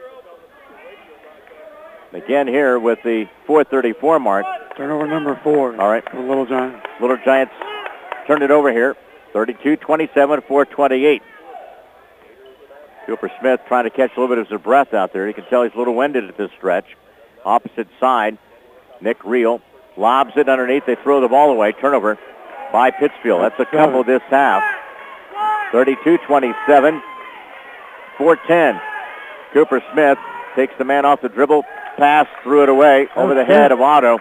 Again here with the 4:34 mark. Turnover number 4. All right. For the Little Giants. Little Giants turned it over here. 32-27, 4:28. Cooper Smith trying to catch a little bit of his breath out there. You can tell he's a little winded at this stretch. Opposite side, Nick Reel lobs it underneath. They throw the ball away. Turnover by Pittsfield. That's a couple this half. 32-27, 4:10. Cooper Smith takes the man off the dribble. Pass, threw it away over the head of Otto.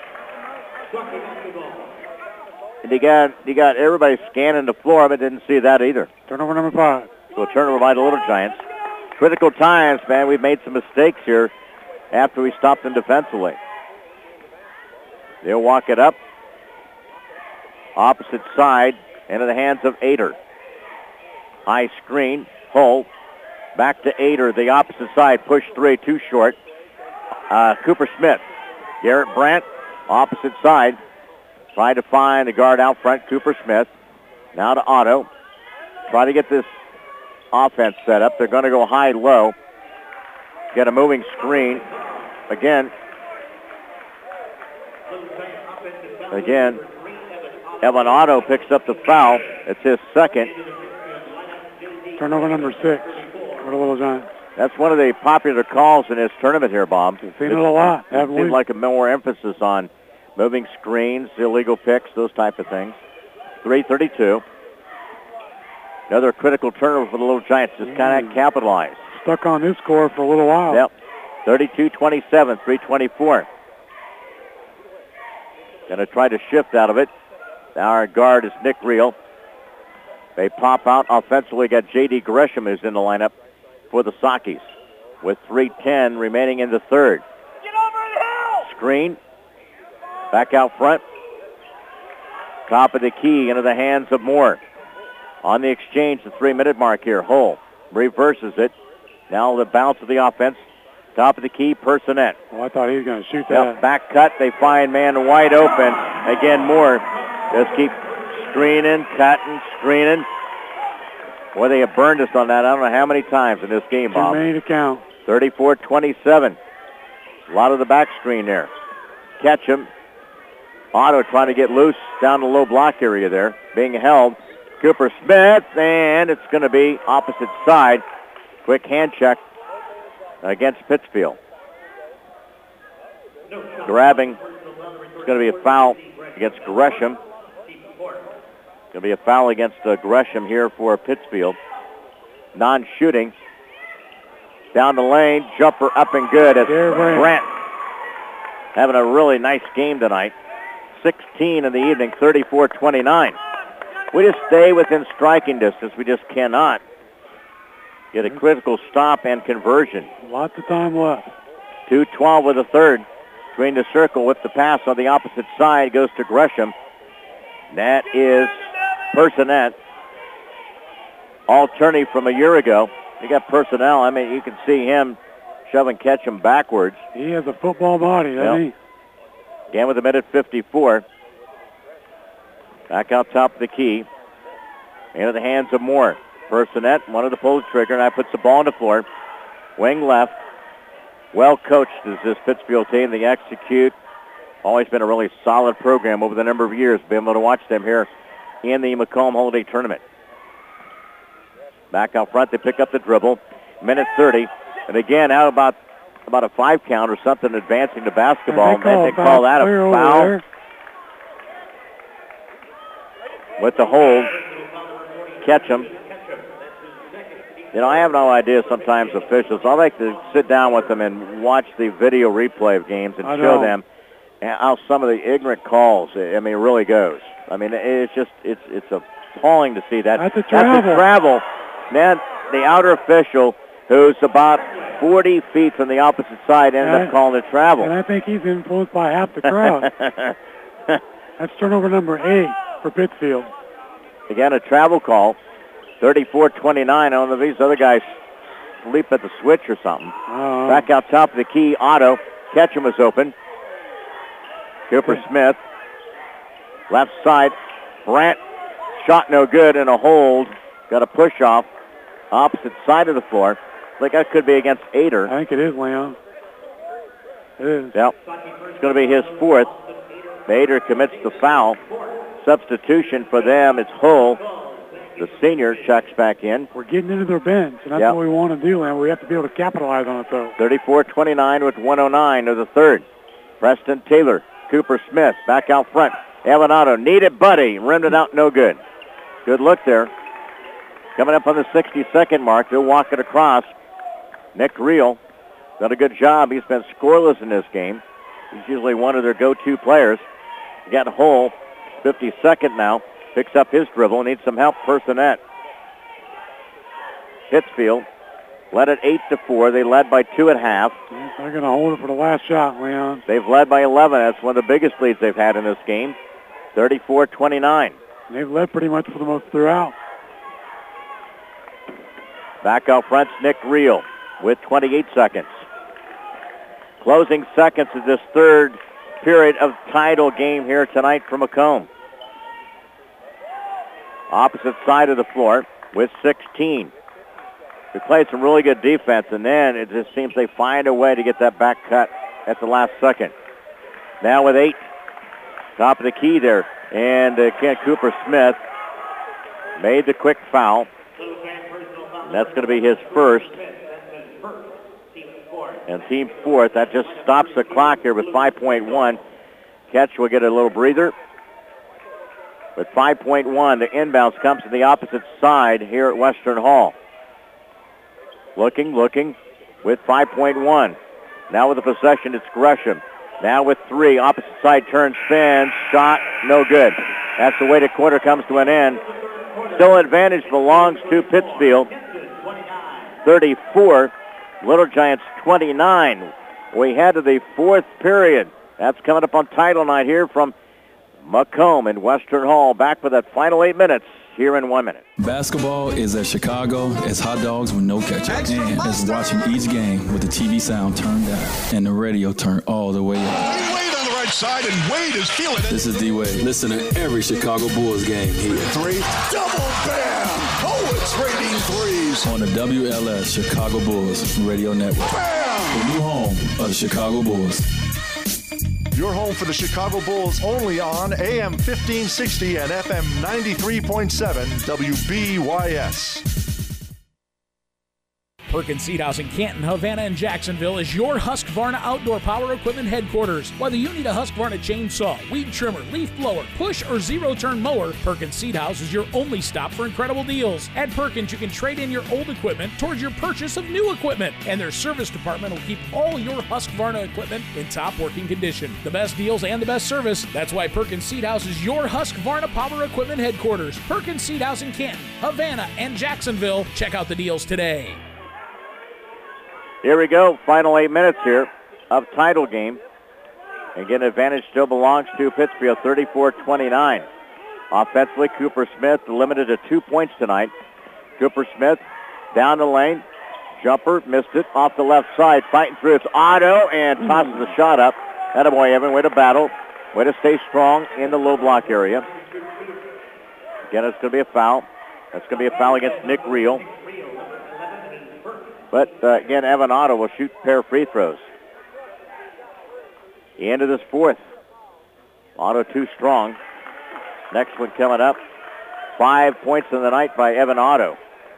And you got everybody scanning the floor, but didn't see that either. Turnover number 5. So a turnover by the Little Giants. Critical times, man. We've made some mistakes here after we stopped them defensively. They'll walk it up. Opposite side, into the hands of Ader. High screen, Hull. Back to Ader, the opposite side. Push three, too short. Cooper Smith. Garrett Brandt, opposite side. Trying to find the guard out front, Cooper Smith. Now to Otto. Try to get this offense set up. They're going to go high-low. Get a moving screen. Again, Evan Otto picks up the foul. It's his second. Turnover number 6 for the Little Giants. That's one of the popular calls in this tournament here, Bob. We've seen it a lot, haven't we? Seems like a more emphasis on moving screens, illegal picks, those type of things. 3:32. Another critical turnover for the Little Giants. Just kind of capitalized. Stuck on this score for a little while. Yep. 32-27, 3:24. Going to try to shift out of it. Now our guard is Nick Reel. They pop out offensively. Got J.D. Gresham who's in the lineup for the Sockies with 3:10 remaining in the third. Screen. Back out front. Top of the key into the hands of Moore. On the exchange, the 3-minute mark here. Hull reverses it. Now the bounce of the offense. Top of the key, Personette. Oh, I thought he was going to shoot that. Yep, back cut. They find man wide open. Again, Moore just keep screening, cutting, screening. Boy, they have burned us on that. I don't know how many times in this game, Bob. Too many to count. 34-27. A lot of the back screen there. Ketchum. Otto trying to get loose down the low block area there. Being held. Cooper Smith, and it's going to be opposite side. Quick hand check against Pittsfield. Grabbing. It's going to be a foul against Gresham. Going to be a foul against Gresham here for Pittsfield. Non-shooting. Down the lane. Jumper up and good as Brandt having a really nice game tonight. 16 in the evening, 34-29. We just stay within striking distance. We just cannot get a critical stop and conversion. Lots of time left. 2:12 with a third. Between the circle with the pass on the opposite side goes to Gresham. That is Personette. Alternate from a year ago. You got personnel. I mean, you can see him shove and catch him backwards. He has a football body, doesn't he? Again with a minute 54. Back out top of the key. Into the hands of Moore. Personette wanted to pull the trigger, and I puts the ball on the floor. Wing left. Well coached is this Pittsfield team. They execute Always been a really solid program over the number of years. Been able to watch them here in the Macomb Holiday Tournament. Back out front, they pick up the dribble. Minute 30. And again, how about a 5 count or something advancing the basketball. And they call that a foul. With the hold. Ketchum. You know, I have no idea sometimes officials. I like to sit down with them and watch the video replay of games and show them how some of the ignorant calls, I mean, it really goes. I mean, it's just, it's appalling to see that. That's a travel. Then the outer official, who's about 40 feet from the opposite side, ended up calling it travel. And I think he's influenced by half the crowd. That's turnover number 8 for Pittsfield. Again, a travel call. 34-29. I don't know if these other guys sleep at the switch or something. Back out top of the key, Otto. Ketchum is open. Cooper Smith. Left side. Brandt. Shot no good and a hold. Got a push off. Opposite side of the floor. I think that could be against Ader. I think it is, Leon. It is. Yep. It's going to be his 4th. Ader commits the foul. Substitution for them is Hull. The senior checks back in. We're getting into their bench, and that's what we want to do, and we have to be able to capitalize on it, though. 34-29 with 1:09 of the third. Preston Taylor, Cooper Smith, back out front. Avenado, needed Buddy, rimmed it out, no good. Good look there. Coming up on the 60-second mark, they'll walk it across. Nick Reel done a good job. He's been scoreless in this game. He's usually one of their go-to players. You got Hull, 52nd now. Picks up his dribble. Needs some help. Personette. Pittsfield led at 8-4. They led by 2 at half. They're going to hold it for the last shot, Leon. They've led by 11. That's one of the biggest leads they've had in this game. 34-29. They've led pretty much for the most throughout. Back out front, Nick Reel with 28 seconds. Closing seconds of this third period of title game here tonight for Macomb. Opposite side of the floor with 16. They played some really good defense, and then it just seems they find a way to get that back cut at the last second. Now with 8. Top of the key there. And Kent Cooper Smith made the quick foul. And that's going to be his first. And team 4th. That just stops the clock here with 5.1. Ketch will get a little breather. With 5.1, the inbounds comes to the opposite side here at Western Hall. Looking with 5.1. Now with the possession, it's Gresham. Now with 3, opposite side turn, spins, shot, no good. That's the way the quarter comes to an end. Still advantage belongs to Pittsfield. 34, Little Giants 29. We head to the 4th period. That's coming up on title night here from Macomb and Western Hall. Back for that final 8 minutes here in 1 minute. Basketball is as Chicago as hot dogs with no ketchup. And as watching each game with the TV sound turned down and the radio turned all the way up. Wade on the right side, and Wade is feeling it. This is D-Wade. Listen to every Chicago Bulls game here. 3, double bam! Oh, it's raining threes. On the WLS Chicago Bulls Radio Network. Bam! The new home of the Chicago Bulls. Your home for the Chicago Bulls only on AM 1560 and FM 93.7 WBYS. Perkins Seed House in Canton, Havana, and Jacksonville is your Husqvarna outdoor power equipment headquarters. Whether you need a Husqvarna chainsaw, weed trimmer, leaf blower, push, or zero-turn mower, Perkins Seed House is your only stop for incredible deals. At Perkins, you can trade in your old equipment towards your purchase of new equipment, and their service department will keep all your Husqvarna equipment in top working condition. The best deals and the best service. That's why Perkins Seed House is your Husqvarna power equipment headquarters. Perkins Seed House in Canton, Havana, and Jacksonville. Check out the deals today. Here we go, final 8 minutes here of title game. Again, advantage still belongs to Pittsfield, 34-29. Offensively, Cooper Smith limited to 2 points tonight. Cooper Smith down the lane. Jumper, missed it off the left side. Fighting through, it's Otto, and tosses the shot up. Attaboy, Evan, way to battle. Way to stay strong in the low block area. Again, it's going to be a foul. That's going to be a foul against Nick Reel. But, again, Evan Otto will shoot a pair of free throws. The end of this 4th. Otto too strong. Next one coming up. 5 points in the night by Evan Otto.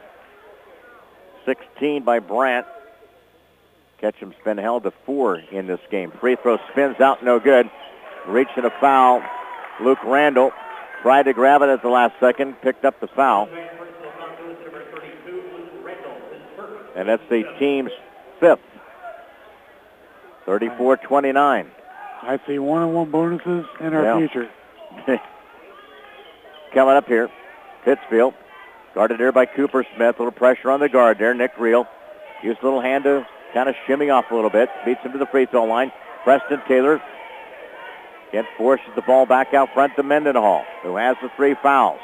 16 by Brandt. Ketchum's been held to 4 in this game. Free throw spins out, no good. Reaching a foul. Luke Randall tried to grab it at the last second, picked up the foul. And that's the team's 5th. 34-29. I see 1-on-1 bonuses in our future. Coming up here, Pittsfield. Guarded there by Cooper Smith. A little pressure on the guard there. Nick Reel used a little hand to kind of shimmy off a little bit. Beats him to the free throw line. Preston Taylor again forces the ball back out front to Mendenhall, who has the 3 fouls.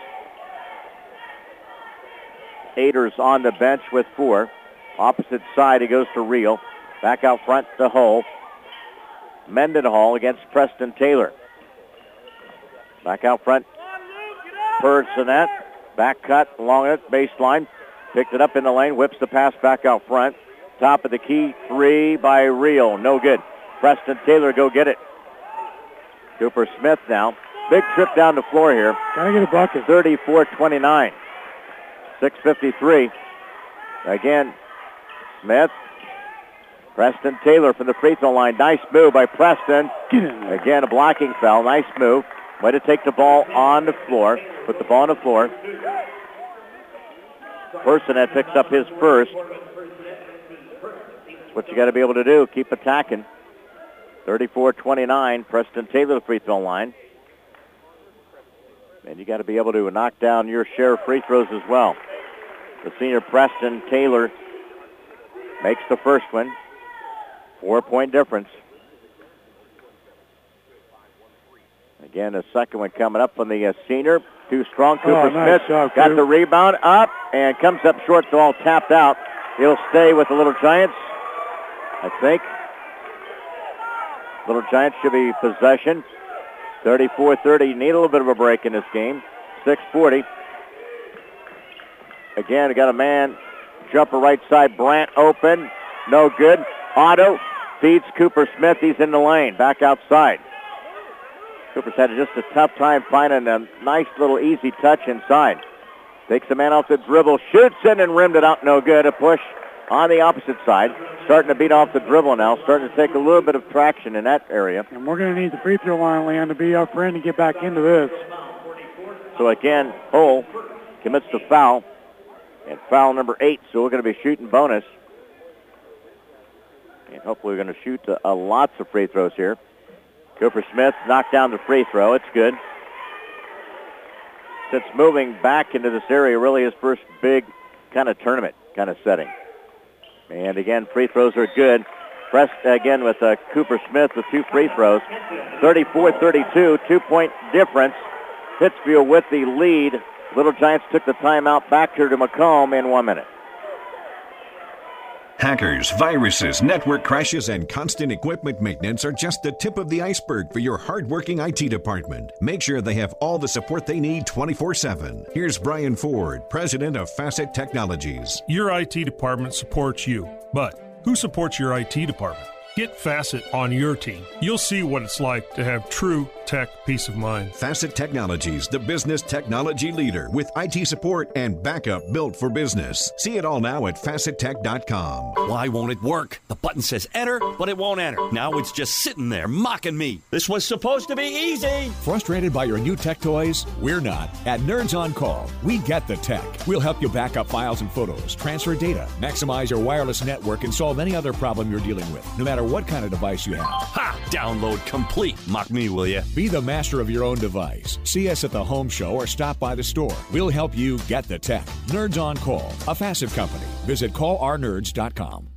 Aders on the bench with 4. Opposite side, he goes to Reel. Back out front to Hull. Mendenhall against Preston Taylor. Back out front, Personette. Back cut along it, baseline. Picked it up in the lane, whips the pass back out front. Top of the key, 3 by Reel. No good. Preston Taylor go get it. Cooper Smith now. Big trip down the floor here. Gotta get a bucket. 34-29. 6:53. Again, Smith. Preston Taylor from the free throw line. Nice move by Preston. Again, a blocking foul. Nice move. Way to take the ball on the floor. Put the ball on the floor. Personette picks up his first. That's what you got to be able to do. Keep attacking. 34-29. Preston Taylor free throw line. And you got to be able to knock down your share of free throws as well. The senior Preston Taylor makes the first one. 4-point difference. Again, the second one coming up from the senior. Too strong. Cooper nice Smith job, got Coop. the rebound up and comes up short. The ball tapped out. He'll stay with the Little Giants, I think. Little Giants should be possession. 34-30. Need a little bit of a break in this game. 6:40. Again, we got a man. Jumper right side. Brandt open. No good. Otto feeds Cooper Smith. He's in the lane. Back outside. Cooper's had just a tough time finding a nice little easy touch inside. Takes the man off the dribble. Shoots in and rimmed it out. No good. A push on the opposite side. Starting to beat off the dribble now. Starting to take a little bit of traction in that area. And we're going to need the free throw line, Leon, to be our friend to get back into this. So again, Hull commits the foul. And foul number 8. So we're going to be shooting bonus. And hopefully we're going to shoot lots of free throws here. Cooper Smith knocked down the free throw. It's good. Since moving back into this area, really his first big kind of tournament kind of setting. And again, free throws are good. Pressed again with Cooper Smith with 2 free throws. 34-32, 2-point difference. Pittsfield with the lead. Little Giants took the timeout back here to Macomb in 1 minute. Hackers, viruses, network crashes, and constant equipment maintenance are just the tip of the iceberg for your hardworking IT department. Make sure they have all the support they need 24/7. Here's Brian Ford, president of Facet Technologies. Your IT department supports you, but who supports your IT department? Get Facet on your team. You'll see what it's like to have true tech peace of mind. Facet Technologies, the business technology leader with IT support and backup built for business. See it all now at FacetTech.com. Why won't it work? The button says enter, but it won't enter. Now it's just sitting there mocking me. This was supposed to be easy. Frustrated by your new tech toys? We're not. At Nerds On Call, we get the tech. We'll help you back up files and photos, transfer data, maximize your wireless network, and solve any other problem you're dealing with, no matter what kind of device you have. Ha! Download complete. Mock me, will you? Be the master of your own device. See us at the home show or stop by the store. We'll help you get the tech. Nerds On Call, a Facet company. Visit callournerds.com.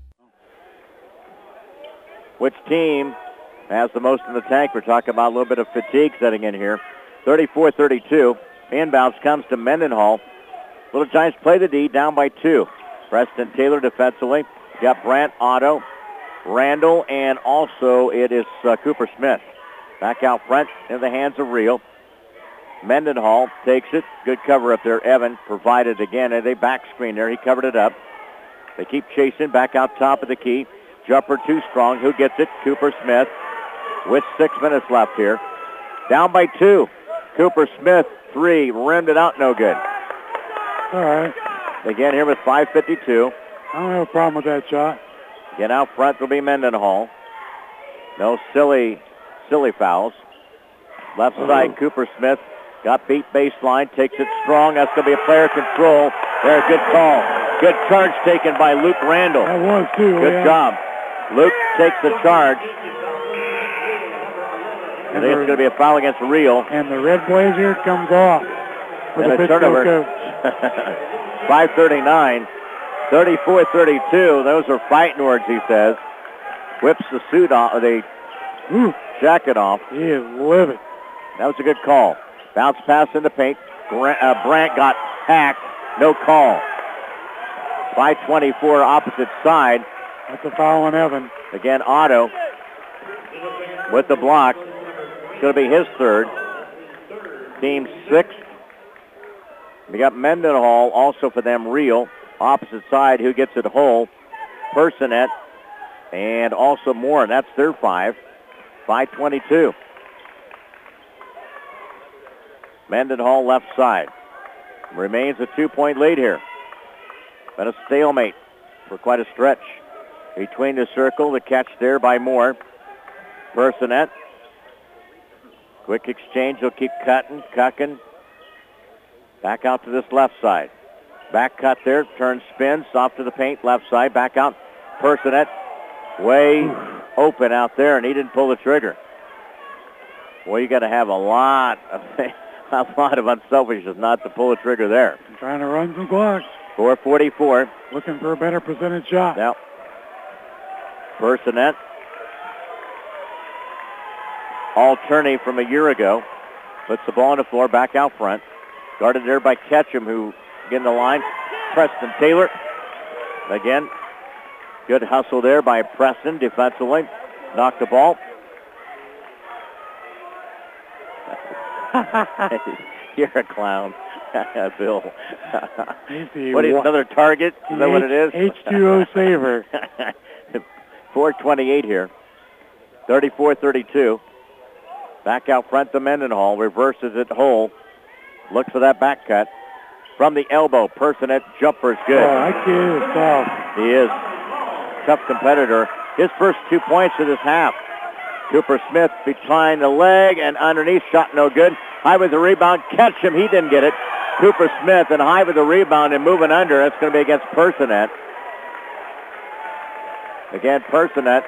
Which team has the most in the tank? We're talking about a little bit of fatigue setting in here. 34-32. Inbounds comes to Mendenhall. Little Giants play the D, down by 2. Preston Taylor defensively. Got Brandt, Otto, Randall, and also it is Cooper Smith. Back out front in the hands of Reel. Mendenhall takes it. Good cover up there. Evan provided again. And they back screen there. He covered it up. They keep chasing back out top of the key. Jumper too strong. Who gets it? Cooper Smith with 6 minutes left here. Down by 2. Cooper Smith, 3. Rimmed it out, no good. All right. Again here with 5:52. I don't have a problem with that shot. Again out front will be Mendenhall. No silly fouls. Left side, Cooper Smith got beat baseline, takes it strong. That's going to be a player control. There, good call. Good charge taken by Luke Randall. That was too. Good job. Luke takes the charge. I think it's going to be a foul against Real. And the red blazer comes off for and the a turnover. coach. 5:39, 34-32. Those are fighting words, he says. Whips the suit off, the jacket off. He is livid. That was a good call. Bounce pass in the paint. Brandt got hacked. No call. 5:24 opposite side. That's a foul on Evan. Again, Otto with the block. It's going to be his third. Team 6th. We got Mendenhall also for them, Real. Opposite side, who gets it whole. Personette and also Moore. That's their 5. 5:22. Mendenhall left side. Remains a 2-point lead here. Been a stalemate for quite a stretch. Between the circle, the catch there by Moore. Personette. Quick exchange, he'll keep cucking. Back out to this left side. Back cut there, turn, spins, off to the paint, left side, back out. Personette way open out there, and he didn't pull the trigger. Boy, you got to have a lot of unselfishness not to pull the trigger there. I'm trying to run some clock. 4:44. Looking for a better percentage shot. Yep. Personette. Alternate from a year ago. Puts the ball on the floor, back out front. Guarded there by Ketchum, who getting the line. Preston Taylor. Again, good hustle there by Preston defensively. Knocked the ball. You're a clown, Bill. What is another target? Is that what it is? H2O saver. 4:28 here. 34-32. Back out front to Mendenhall. Reverses it whole. Looks for that back cut. From the elbow, Personette jumper is good. Oh, that kid is tough. He is. Tough competitor. His first 2 points of this half. Cooper Smith behind the leg and underneath, shot no good. High with the rebound, catch him, he didn't get it. Cooper Smith and high with the rebound and moving under. That's going to be against Personette. Again, Personette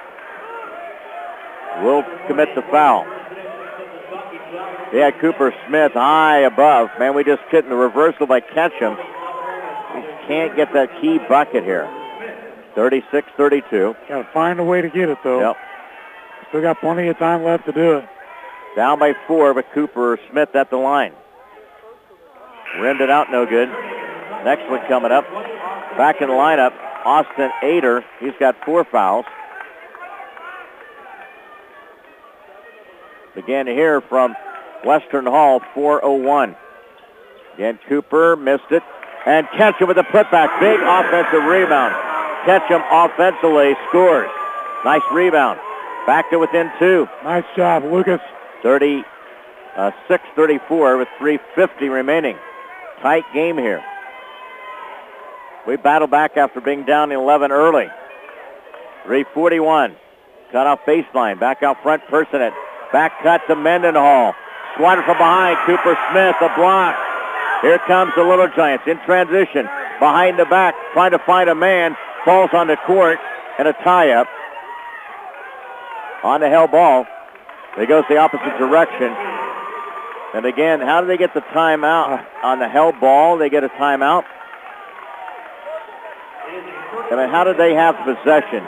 will commit the foul. They had Cooper Smith high above. Man, we just hit in the reversal by Ketchum. We can't get that key bucket here. 36-32. Got to find a way to get it, though. Yep. Still got plenty of time left to do it. Down by 4, but Cooper Smith at the line. Rimmed it out, no good. Next one coming up. Back in the lineup, Austin Ader. He's got 4 fouls. Again here from Western Hall, 4:01. Again, Cooper missed it. And Ketchum with a putback. Big offensive rebound. Ketchum offensively scores. Nice rebound. Back to within 2. Nice job, Lucas. 36-34 with 3:50 remaining. Tight game here. We battle back after being down 11 early. 3:41. Cut off baseline. Back out front, Personette. Back cut to Mendenhall. Swatted from behind. Cooper Smith, a block. Here comes the Little Giants in transition. Behind the back, trying to find a man. Falls on the court and a tie-up. On the hell ball. He goes the opposite direction. And again, how do they get the timeout? On the hell ball, they get a timeout. I mean, how did they have possession?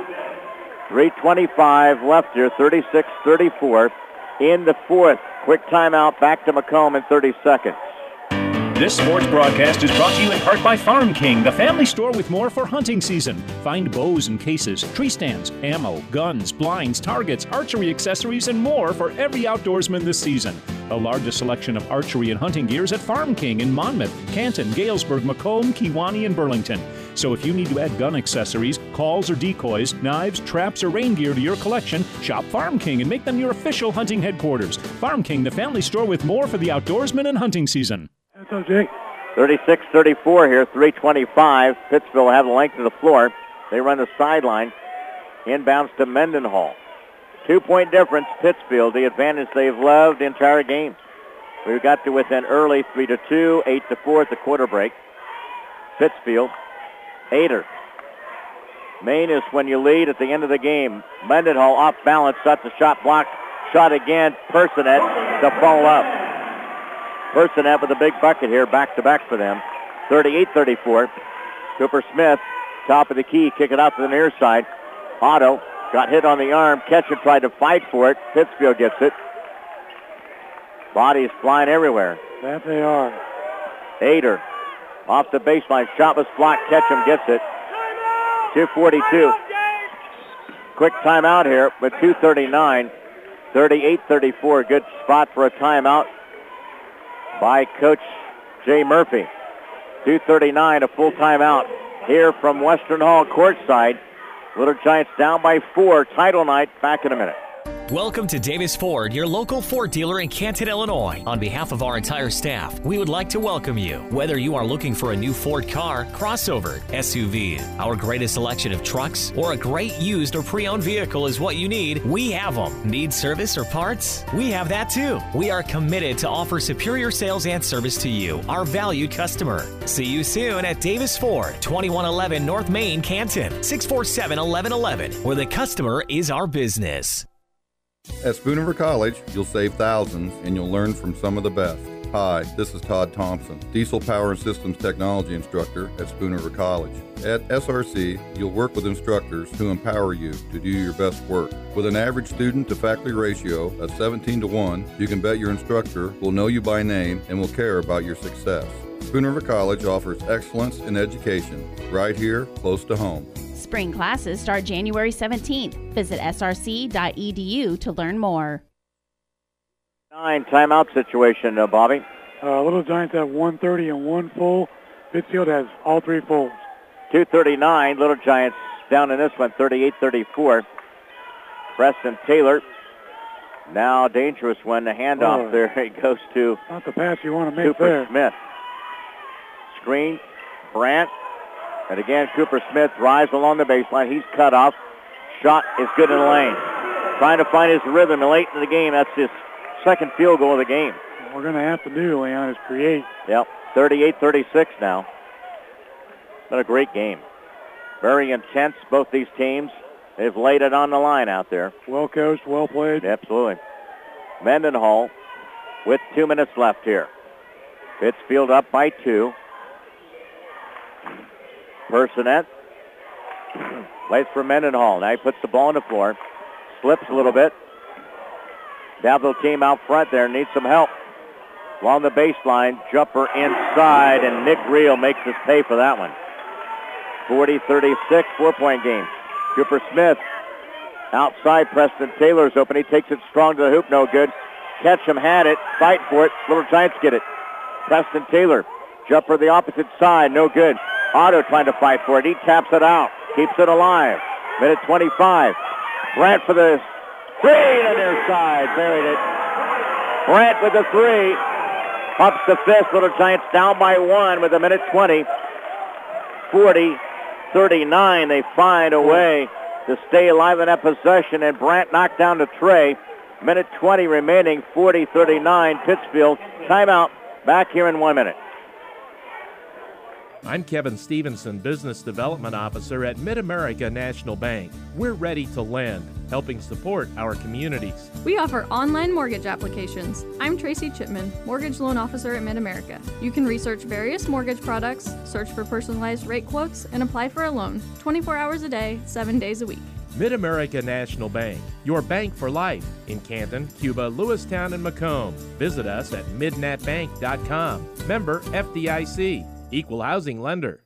3:25 left here, 36-34 in the 4th. Quick timeout, back to Macomb in 30 seconds. This sports broadcast is brought to you in part by Farm King, the family store with more for hunting season. Find bows and cases, tree stands, ammo, guns, blinds, targets, archery accessories, and more for every outdoorsman this season. The largest selection of archery and hunting gear is at Farm King in Monmouth, Canton, Galesburg, Macomb, Kewanee, and Burlington. So if you need to add gun accessories, calls or decoys, knives, traps, or rain gear to your collection, shop Farm King and make them your official hunting headquarters. Farm King, the family store with more for the outdoorsman and hunting season. That's all, Jake. 36-34 here, 3:25. Pittsville will have the length of the floor. They run the sideline. Inbounds to Mendenhall. 2-point difference, Pittsfield, the advantage they've loved the entire game. We got to within early, 3-2, 8-4 at the quarter break. Pittsfield, Ader. Maine is when you lead at the end of the game. Mendenhall off balance, shot the shot blocked. Shot again, Personette to fall up. Personette with a big bucket here, back-to-back for them. 38-34. Cooper Smith, top of the key, kick it out to the near side. Otto got hit on the arm. Ketchum tried to fight for it. Pittsfield gets it. Bodies flying everywhere. That they are. Ader off the baseline. Shot was blocked. Ketchum gets it. 2:42. Quick timeout here with 2:39. 38-34. Good spot for a timeout by Coach Jay Murphy. 2:39, a full timeout here from Western Hall courtside. Little Giants down by 4. Title night back in a minute. Welcome to Davis Ford, your local Ford dealer in Canton, Illinois. On behalf of our entire staff, we would like to welcome you. Whether you are looking for a new Ford car, crossover, SUV, our greatest selection of trucks, or a great used or pre-owned vehicle is what you need, we have them. Need service or parts? We have that too. We are committed to offer superior sales and service to you, our valued customer. See you soon at Davis Ford, 2111 North Main, Canton, 647-1111, where the customer is our business. At Spoon River College, you'll save thousands and you'll learn from some of the best. Hi, this is Todd Thompson, Diesel Power and Systems Technology Instructor at Spoon River College. At SRC, you'll work with instructors who empower you to do your best work. With an average student to faculty ratio of 17-1, you can bet your instructor will know you by name and will care about your success. Spoon River College offers excellence in education right here, close to home. Spring classes start January 17th. Visit src.edu to learn more. 9 timeout situation, Bobby. Little Giants have 1:30 and 1 full. Pittsfield has all 3 fulls. 2:39. Little Giants down in this one, 38-34. Preston Taylor. Now dangerous one. The handoff there. It goes to not the pass you want to make Cooper there. Smith. Screen. Brandt. And again, Cooper Smith drives along the baseline. He's cut off. Shot is good in the lane. Trying to find his rhythm late in the game. That's his second field goal of the game. What we're going to have to do, Leon, is create. Yep, 38-36 now. Been a great game. Very intense, both these teams. They've laid it on the line out there. Well coached, well played. Absolutely. Mendenhall with 2 minutes left here. Pittsfield up by 2. Personette waits for Mendenhall. Now he puts the ball on the floor. Slips a little bit. Daville team out front there needs some help. Along the baseline, jumper inside, and Nick Reel makes us pay for that one. 40-36, 4-point game. Cooper Smith outside. Preston Taylor's open. He takes it strong to the hoop. No good. Ketchum had it. Fight for it. Little Giants get it. Preston Taylor. Jumper the opposite side. No good. Otto trying to fight for it. He taps it out. Keeps it alive. Minute 25. Brandt for the three on the near side. Buried it. Brandt with the 3. Ups the fist. Little Giants down by 1 with a minute 20. 40-39. They find a way to stay alive in that possession, and Brandt knocked down the tray. Minute 20 remaining. 40-39. Pittsfield. Timeout. Back here in 1 minute. I'm Kevin Stevenson, Business Development Officer at Mid-America National Bank. We're ready to lend, helping support our communities. We offer online mortgage applications. I'm Tracy Chipman, Mortgage Loan Officer at Mid-America. You can research various mortgage products, search for personalized rate quotes, and apply for a loan 24 hours a day, 7 days a week. Mid-America National Bank, your bank for life in Canton, Cuba, Lewistown, and Macomb. Visit us at midnatbank.com. Member FDIC. Equal housing lender.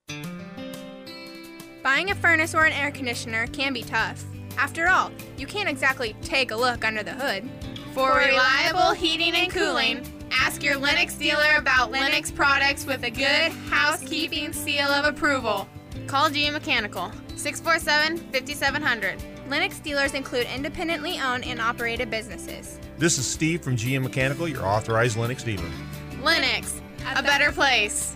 Buying a furnace or an air conditioner can be tough. After all, you can't exactly take a look under the hood. For reliable heating and cooling, ask your Lennox dealer about Lennox products with a good housekeeping seal of approval. Call GE Mechanical, 647-5700. Lennox dealers include independently owned and operated businesses. This is Steve from GM Mechanical, your authorized Lennox dealer. Lennox, a better place.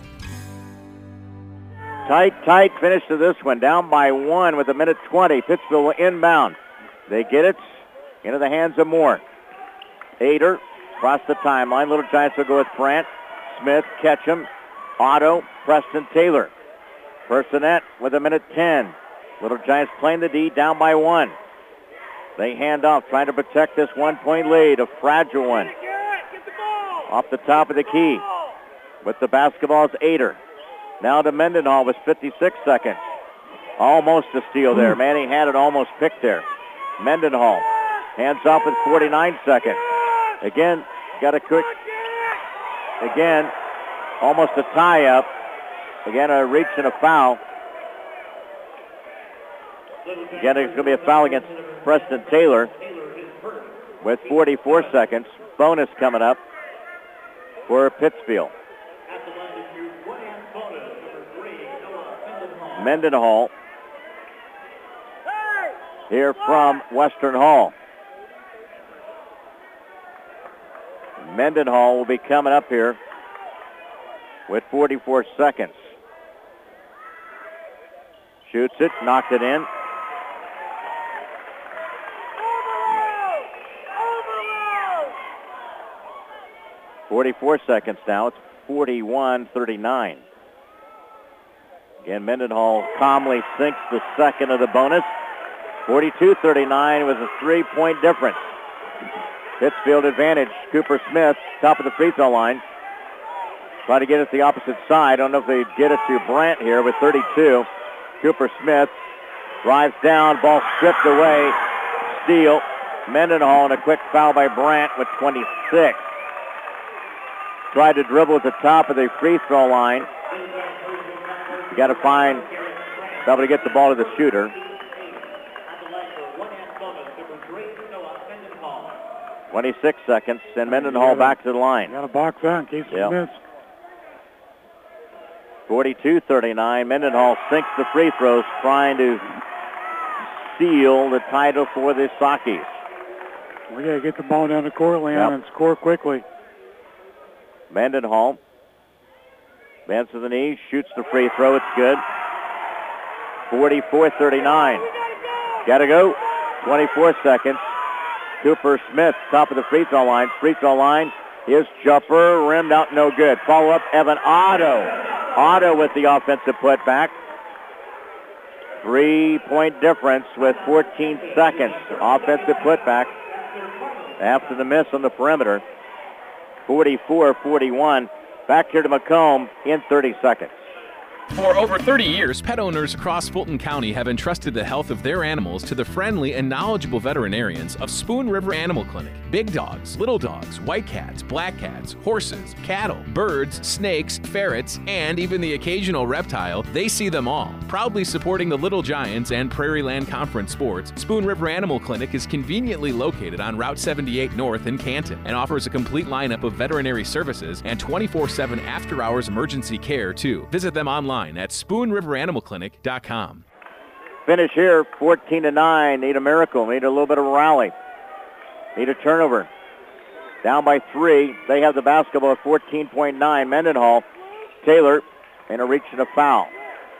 Tight finish to this one. Down by 1 with 1:20. Pittsville inbound. They get it into the hands of Moore. Ader across the timeline. Little Giants will go with Brandt, Smith, Ketchum, Otto, Preston Taylor. Personette with 1:10. Little Giants playing the D, down by 1. They hand off, trying to protect this 1-point lead, a fragile one. Off the top of the key with the basketball's Ader. Now to Mendenhall with 56 seconds. Almost a steal there. Manning had it almost picked there. Mendenhall hands off with 49 seconds. Again, got a quick. Again, almost a tie-up. Again, a reach and a foul. Again, it's going to be a foul against Preston Taylor with 44 seconds. Bonus coming up for Pittsfield. Mendenhall here from Western Hall. Mendenhall will be coming up here with 44 seconds. Shoots it, knocked it in. .44 seconds now. It's 41-39. Again, Mendenhall calmly sinks the second of the bonus. 42-39 with a 3-point difference. Pittsfield advantage. Cooper Smith, top of the free throw line. Try to get it the opposite side. I don't know if they get it to Brandt here with 32. Cooper Smith drives down, ball stripped away. Steal. Mendenhall and a quick foul by Brandt with 26. Tried to dribble at the top of the free throw line. You got to find, be able to get the ball to the shooter. 26 seconds, and Mendenhall back to the line. Got to box out in case he missed. 42-39. Mendenhall sinks the free throws, trying to seal the title for the Sockies. We got to get the ball down the court, Leon, and score quickly. Mendenhall bends to the knee, shoots the free throw. It's good. 44-39. Got to go. 24 seconds. Cooper Smith, top of the free throw line. Free throw line. His jumper rimmed out, no good. Follow up, Evan Otto. Otto with the offensive putback. 3-point difference with 14 seconds. Offensive putback after the miss on the perimeter. 44-41. Back here to McComb in 30 seconds. For over 30 years, pet owners across Fulton County have entrusted the health of their animals to the friendly and knowledgeable veterinarians of Spoon River Animal Clinic. Big dogs, little dogs, white cats, black cats, horses, cattle, birds, snakes, ferrets, and even the occasional reptile, they see them all. Proudly supporting the Little Giants and Prairie Land Conference sports, Spoon River Animal Clinic is conveniently located on Route 78 North in Canton and offers a complete lineup of veterinary services and 24/7 after-hours emergency care, too. Visit them online at SpoonRiverAnimalClinic.com. Finish here, 14-9. Need a miracle. Need a little bit of a rally. Need a turnover. Down by 3. They have the basketball at 14.9. Mendenhall, Taylor, and a reach and a foul.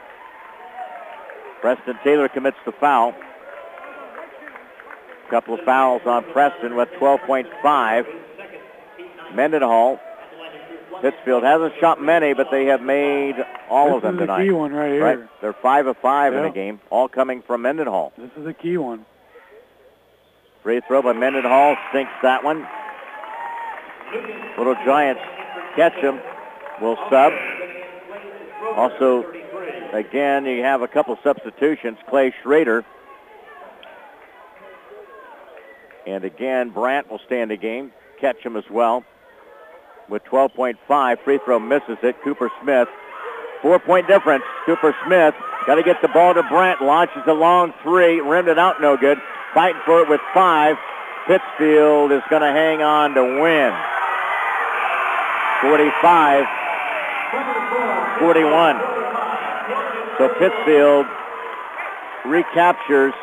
Preston Taylor commits the foul. Couple of fouls on Preston with 12.5. Mendenhall. Pittsfield hasn't shot many, but they have made all of them tonight. This is the key one right here. Right. They're 5 of 5 in the game, all coming from Mendenhall. This is the key one. Free throw by Mendenhall, sinks that one. Little Giants catch him, will sub. Also, again, you have a couple substitutions. Clay Schrader. And again, Brandt will stay in the game, catch him as well. With 12.5, free throw misses it. Cooper Smith, 4-point difference. Cooper Smith got to get the ball to Brandt. Launches a long 3, rimmed it out, no good. Fighting for it with 5. Pittsfield is going to hang on to win. 45-41. So Pittsfield recaptures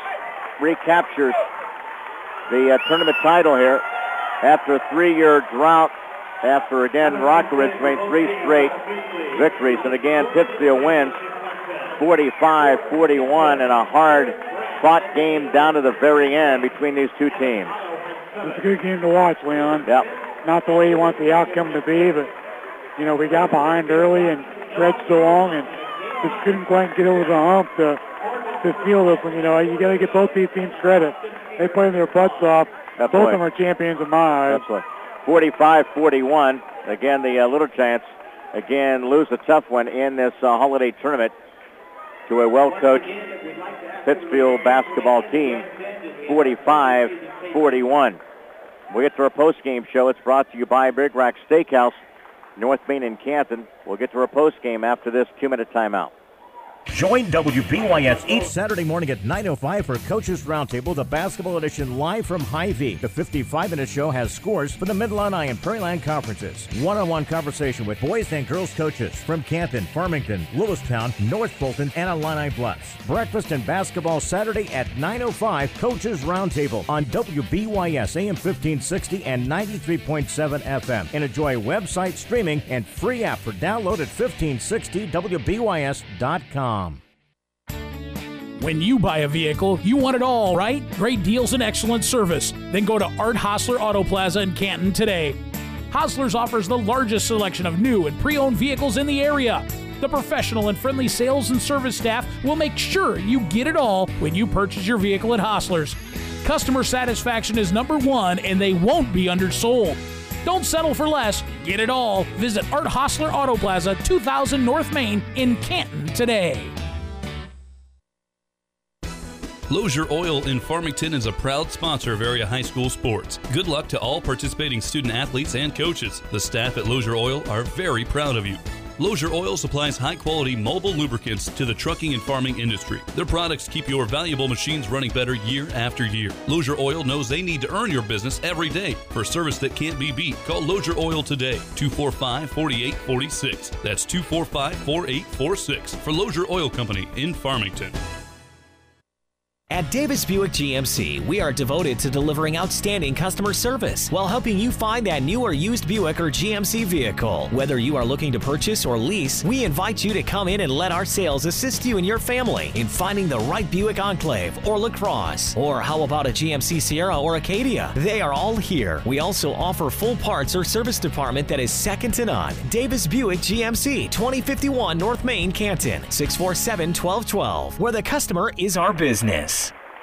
the tournament title here after a 3-year drought. After, again, Rockridge made 3 straight victories. And again, Pittsfield wins 45-41 in a hard-fought game down to the very end between these two teams. It's a good game to watch, Leon. Yep. Not the way you want the outcome to be, but, you know, we got behind early and trudged so long and just couldn't quite get over the hump to feel this one. You know, you got to give both these teams credit. They played their butts off. Both of them are champions in my eyes. Absolutely. 45-41. Again, the Little Giants, again, lose a tough one in this holiday tournament to a well-coached Pittsfield basketball team, 45-41. We get to our post-game show. It's brought to you by Big Rack Steakhouse, North Main in Canton. We'll get to our post-game after this 2-minute timeout. Join WBYS each Saturday morning at 9:05 for Coaches Roundtable, the basketball edition live from Hy-Vee. The 55-minute show has scores for the Mid-Illini and Prairieland conferences. One-on-one conversation with boys and girls coaches from Canton, Farmington, Lewistown, North Fulton, and Illini Bluffs. Breakfast and basketball Saturday at 9:05, Coaches Roundtable on WBYS AM 1560 and 93.7 FM. And enjoy website streaming and free app for download at 1560WBYS.com. When you buy a vehicle, you want it all, right? Great deals and excellent service. Then go to Art Hostler Auto Plaza in Canton today. Hostler's offers the largest selection of new and pre-owned vehicles in the area. The professional and friendly sales and service staff will make sure you get it all when you purchase your vehicle at Hostler's. Customer satisfaction is #1 and they won't be undersold. Don't settle for less. Get it all. Visit Art Hostler Auto Plaza, 2000 North Main in Canton today. Lozier Oil in Farmington is a proud sponsor of area high school sports. Good luck to all participating student athletes and coaches. The staff at Lozier Oil are very proud of you. Lozier Oil supplies high-quality mobile lubricants to the trucking and farming industry. Their products keep your valuable machines running better year after year. Lozier Oil knows they need to earn your business every day. For service that can't be beat, call Lozier Oil today, 245-4846. That's 245-4846 for Lozier Oil Company in Farmington. At Davis Buick GMC, we are devoted to delivering outstanding customer service while helping you find that new or used Buick or GMC vehicle. Whether you are looking to purchase or lease, we invite you to come in and let our sales assist you and your family in finding the right Buick Enclave or LaCrosse. Or how about a GMC Sierra or Acadia? They are all here. We also offer full parts or service department that is second to none. Davis Buick GMC, 2051 North Main, Canton, 647-1212, where the customer is our business.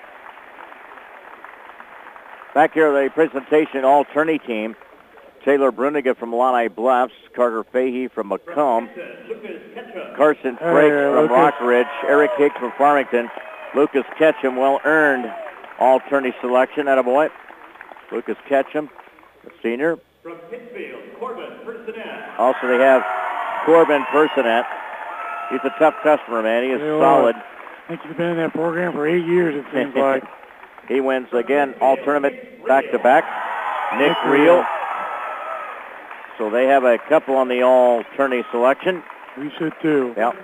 Back here, the presentation all-tourney team. Taylor Bruniga from Illini Bluffs, Carter Fahey from Macomb, Carson Frakes from Rockridge, Eric Hicks from Farmington, Lucas Ketchum, well-earned all-tourney selection. Attaboy. Lucas Ketchum, the senior. From Pittsfield, Corbin Personette. Also, they have Corbin Personette. He's a tough customer, man. He is solid. I think he's been in that program for 8 years, it seems like. He wins again, all tournament back-to-back. Nick Reel. So they have a couple on the all-tourney selection. We should too. Yep.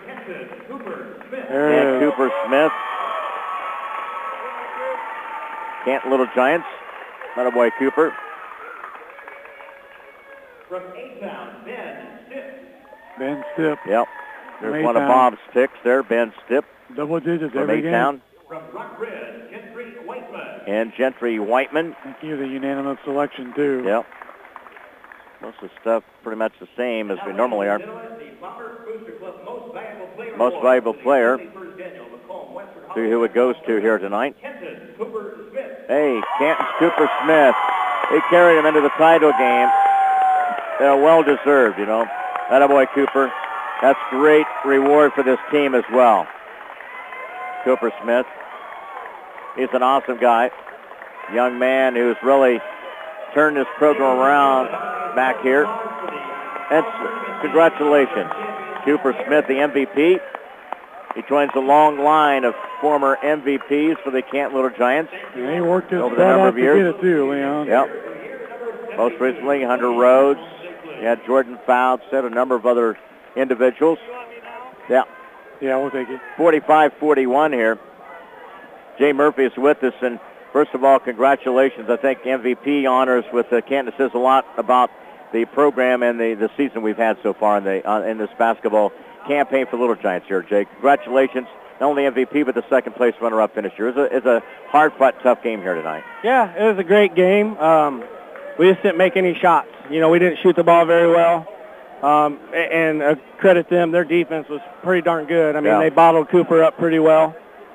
And Cooper Smith. Canton Little Giants. Attaboy Cooper. From A-Town, Ben Stipp. Ben Stipp. Yep. There's one of Bob's picks there, Ben Stipp. Double digits from every game. From Rockridge, Gentry Whiteman. And Gentry Whiteman. I think he was a unanimous selection too. Yep. Most of the stuff pretty much the same as we normally are. Most valuable player. See who it goes to here tonight. Hey, Canton's Cooper Smith. He carried him into the title game. Well-deserved, you know. Attaboy Cooper. That's great reward for this team as well. Cooper Smith. He's an awesome guy. Young man who's really turned this program around back here. And congratulations. Cooper Smith, the MVP. He joins a long line of former MVPs for the Canton Little Giants. Yeah, he worked his over the number of years. To get it too, Leon. Yep. Most recently, Hunter Rhodes. You had Jordan Fouts, said a number of other individuals. Yeah. Yeah, we'll take it. 45-41 here. Jay Murphy is with us, and first of all, congratulations. I think MVP honors with Canton says a lot about the program and the season we've had so far in this basketball campaign for Little Giants here, Jay. Congratulations, not only MVP, but the second-place runner-up finisher. It's a hard-fought, tough game here tonight. Yeah, it was a great game. We just didn't make any shots. You know, we didn't shoot the ball very well. And credit them, their defense was pretty darn good. I mean, They bottled Cooper up pretty well.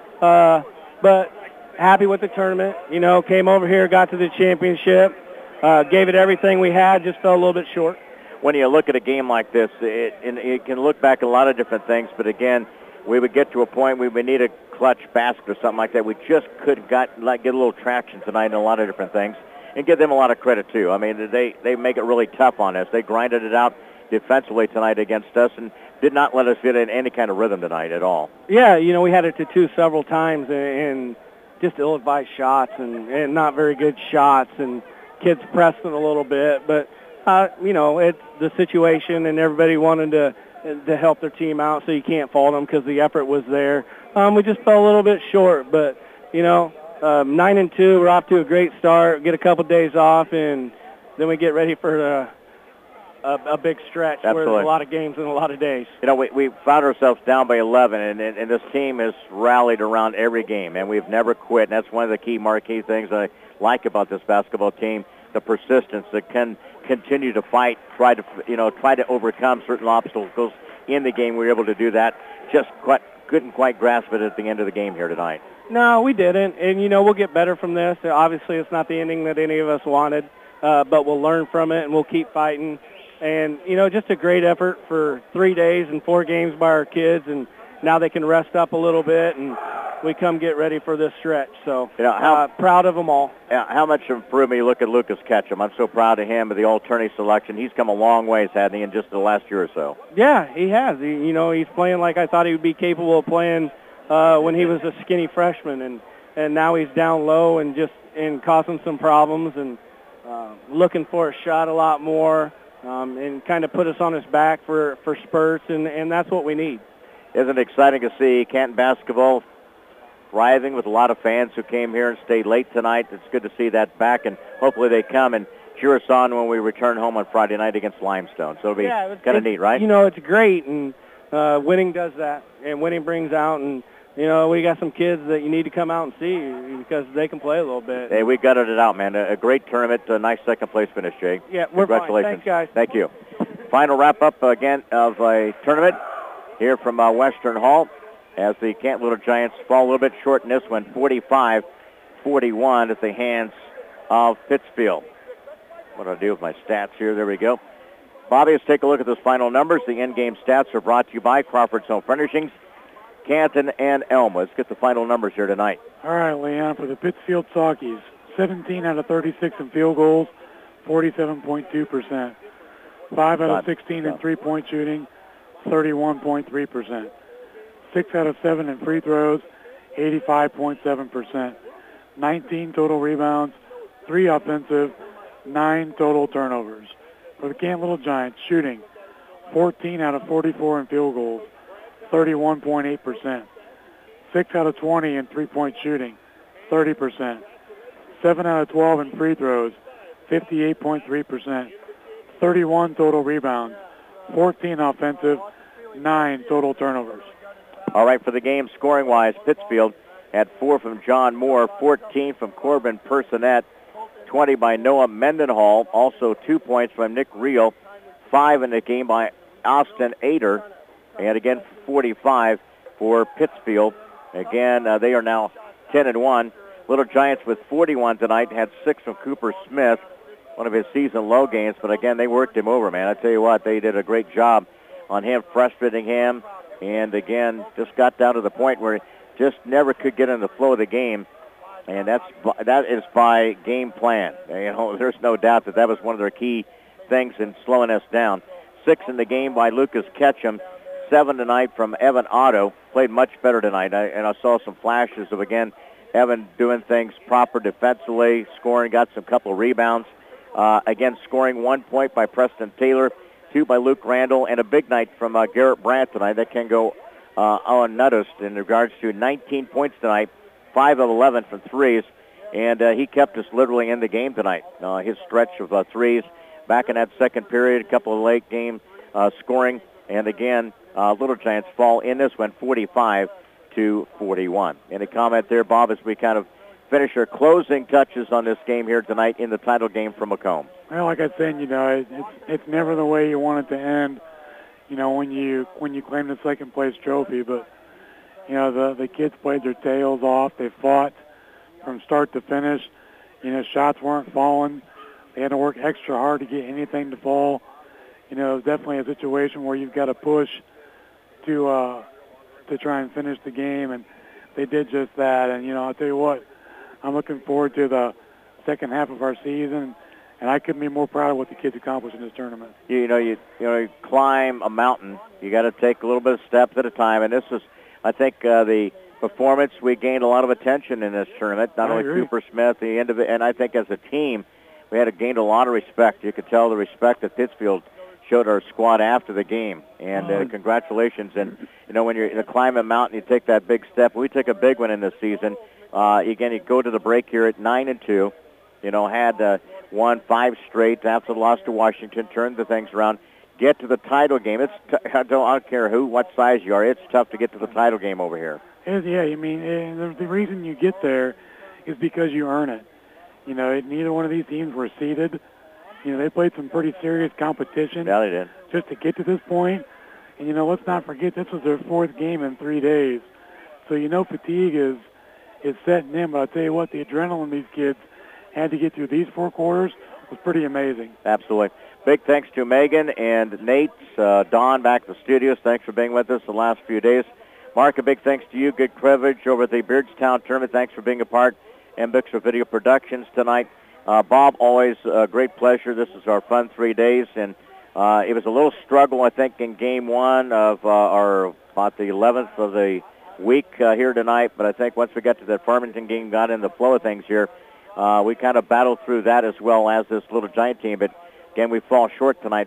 But happy with the tournament. You know, came over here, got to the championship, gave it everything we had, just fell a little bit short. When you look at a game like this, it can look back at a lot of different things, but again, we would get to a point where we need a clutch basket or something like that. We just couldn't get a little traction tonight in a lot of different things, and give them a lot of credit, too. I mean, they make it really tough on us. They grinded it out defensively tonight against us and did not let us get in any kind of rhythm tonight at all. Yeah, you know, we had it to two several times, and just ill-advised shots and not very good shots, and kids pressed it a little bit, but you know, it's the situation, and everybody wanted to help their team out, so you can't fault them because the effort was there. We just fell a little bit short, but, you know, 9-2, we're off to a great start, get a couple days off, and then we get ready for a big stretch. Absolutely. Where there's a lot of games in a lot of days. You know, we found ourselves down by 11, and this team has rallied around every game, and we've never quit, and that's one of the key marquee things I like about this basketball team, the persistence that can continue to fight, try to overcome certain obstacles in the game. We were able to do that. Just couldn't quite grasp it at the end of the game here tonight. No, we didn't, and you know, we'll get better from this. Obviously, it's not the ending that any of us wanted, but we'll learn from it, and we'll keep fighting. And, you know, just a great effort for 3 days and 4 games by our kids, and now they can rest up a little bit, and we come get ready for this stretch. So, proud of them all. How much improvement you look at Lucas Ketchum. I'm so proud of him with the all-tourney selection. He's come a long ways, hasn't he, in just the last year or so? Yeah, he has. He's playing like I thought he would be capable of playing when he was a skinny freshman, and now he's down low and causing some problems and looking for a shot a lot more. And kind of put us on his back for spurts, and that's what we need. Isn't it exciting to see Canton basketball thriving with a lot of fans who came here and stayed late tonight? It's good to see that back, and hopefully they come and cheer us on when we return home on Friday night against Limestone. So it'll be kind of neat, right? You know, it's great, and winning does that, and winning brings out, and you know, we got some kids that you need to come out and see because they can play a little bit. Hey, we gutted it out, man. A great tournament, a nice second-place finish, Jay. Yeah, we're Congratulations. Fine. Thanks, guys. Thank you. Final wrap-up again of a tournament here from Western Hall as the Canton Little Giants fall a little bit short in this one, 45-41 at the hands of Pittsfield. What do I do with my stats here? There we go. Bobby, let's take a look at those final numbers. The in-game stats are brought to you by Crawford's Home Furnishings, Canton, and Elm. Let's get the final numbers here tonight. All right, Leon, for the Pittsfield Saukies, 17 out of 36 in field goals, 47.2%. 5 out of 16 in three-point shooting, 31.3%. 6 out of 7 in free throws, 85.7%. 19 total rebounds, 3 offensive, 9 total turnovers. For the Canton Little Giants, shooting 14 out of 44 in field goals, 31.8%. 6 out of 20 in three-point shooting, 30%. 7 out of 12 in free throws, 58.3%. 31 total rebounds, 14 offensive, 9 total turnovers. All right, for the game scoring-wise, Pittsfield had 4 from John Moore, 14 from Corbin Personette, 20 by Noah Mendenhall, also 2 points from Nick Reel, 5 in the game by Austin Ader, and again 45 for Pittsfield. Again, they are now 10-1. Little Giants with 41 tonight, had 6 from Cooper Smith, one of his season low games, but again, they worked him over, man. I tell you what, they did a great job on him, frustrating him, and again, just got down to the point where he just never could get in the flow of the game, and that is by game plan. You know, there's no doubt that was one of their key things in slowing us down. 6 in the game by Lucas Ketchum, 7 tonight from Evan Otto, played much better tonight, and I saw some flashes of, again, Evan doing things proper defensively, scoring, got some couple rebounds. Again, scoring 1 point by Preston Taylor, 2 by Luke Randall, and a big night from Garrett Brandt tonight. That can go unnoticed in regards to 19 points tonight, 5 of 11 from threes, and he kept us literally in the game tonight. His stretch of threes back in that second period, a couple of late game scoring, and again, Little Giants fall in this one 45-41. Any comment there, Bob, as we kind of finish our closing touches on this game here tonight in the title game from Macomb? Well, like I said, it's never the way you want it to end, when you claim the second place trophy, but the kids played their tails off. They fought from start to finish. Shots weren't falling. They had to work extra hard to get anything to fall. It was definitely a situation where you've got to push to try and finish the game, and they did just that. And I'll tell you what, I'm looking forward to the second half of our season, and I couldn't be more proud of what the kids accomplished in this tournament. You climb a mountain. You got to take a little bit of steps at a time, and this is, I think, the performance. We gained a lot of attention in this tournament. Not only Cooper Smith, the end of it, and I think as a team, we had gained a lot of respect. You could tell the respect that Pittsfield showed our squad after the game, and congratulations. And when you're climbing a mountain, you take that big step. We took a big one in this season. Again, you go to the break here at 9-2. Had won 5 straight after the loss to Washington, turned the things around. Get to the title game. I don't care what size you are. It's tough to get to the title game over here. Yeah, the reason you get there is because you earn it. Neither one of these teams were seeded. They played some pretty serious competition. Yeah, they did. Just to get to this point. And, let's not forget this was their 4th game in 3 days. So, fatigue is setting in. But I'll tell you what, the adrenaline these kids had to get through these 4 quarters was pretty amazing. Absolutely. Big thanks to Megan and Nate, Don back at the studios. Thanks for being with us the last few days. Mark, a big thanks to you. Good coverage over at the Beardstown Tournament. Thanks for being a part. And Bixler Video Productions tonight. Bob, always a great pleasure. This is our fun 3 days, and it was a little struggle, I think, in Game 1 of about the 11th of the week here tonight, but I think once we got to the Farmington game, got in the flow of things here, we kind of battled through that as well as this Little Giant team, but again, we fall short tonight,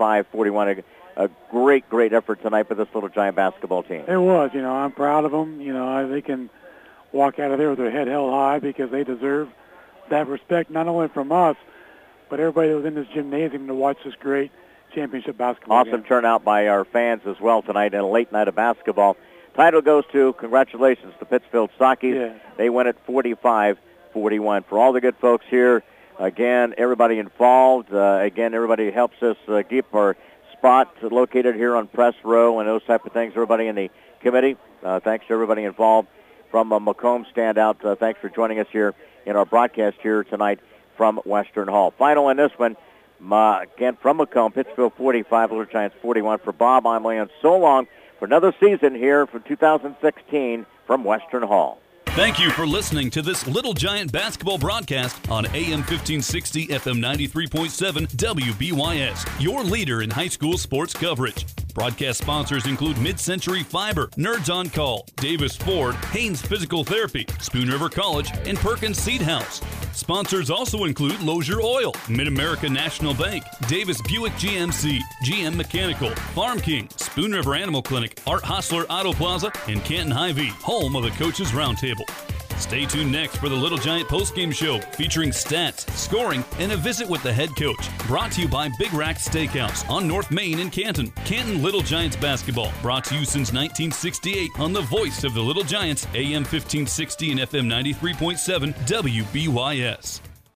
45-41. A great effort tonight for this Little Giant basketball team. It was. I'm proud of them. They can walk out of there with their head held high because they deserve that respect, not only from us, but everybody that was in this gymnasium to watch this great championship basketball Awesome game. turnout by our fans as well tonight in a late night of basketball. Title goes to, congratulations, to Pittsfield Sockies. Yeah. They win it 45-41. For all the good folks here, again, everybody involved, again, everybody helps us keep our spot located here on press row and those type of things. Everybody in the committee, thanks to everybody involved. From Macomb Standout, thanks for joining us here in our broadcast here tonight from Western Hall. Final in this one, again from Macomb, Pittsfield 45, Little Giants 41. For Bob, I'm Leon. So long for another season here from 2016 from Western Hall. Thank you for listening to this Little Giant basketball broadcast on AM 1560, FM 93.7, WBYS, your leader in high school sports coverage. Broadcast sponsors include Mid-Century Fiber, Nerds on Call, Davis Ford, Haynes Physical Therapy, Spoon River College, and Perkins Seed House. Sponsors also include Lozier Oil, Mid-America National Bank, Davis Buick GMC, GM Mechanical, Farm King, Spoon River Animal Clinic, Art Hostler Auto Plaza, and Canton Hy-Vee, home of the Coaches Roundtable. Stay tuned next for the Little Giant postgame show featuring stats, scoring, and a visit with the head coach. Brought to you by Big Rack Steakhouse on North Main in Canton. Canton Little Giants basketball, brought to you since 1968 on the voice of the Little Giants, AM 1560 and FM 93.7 WBYS.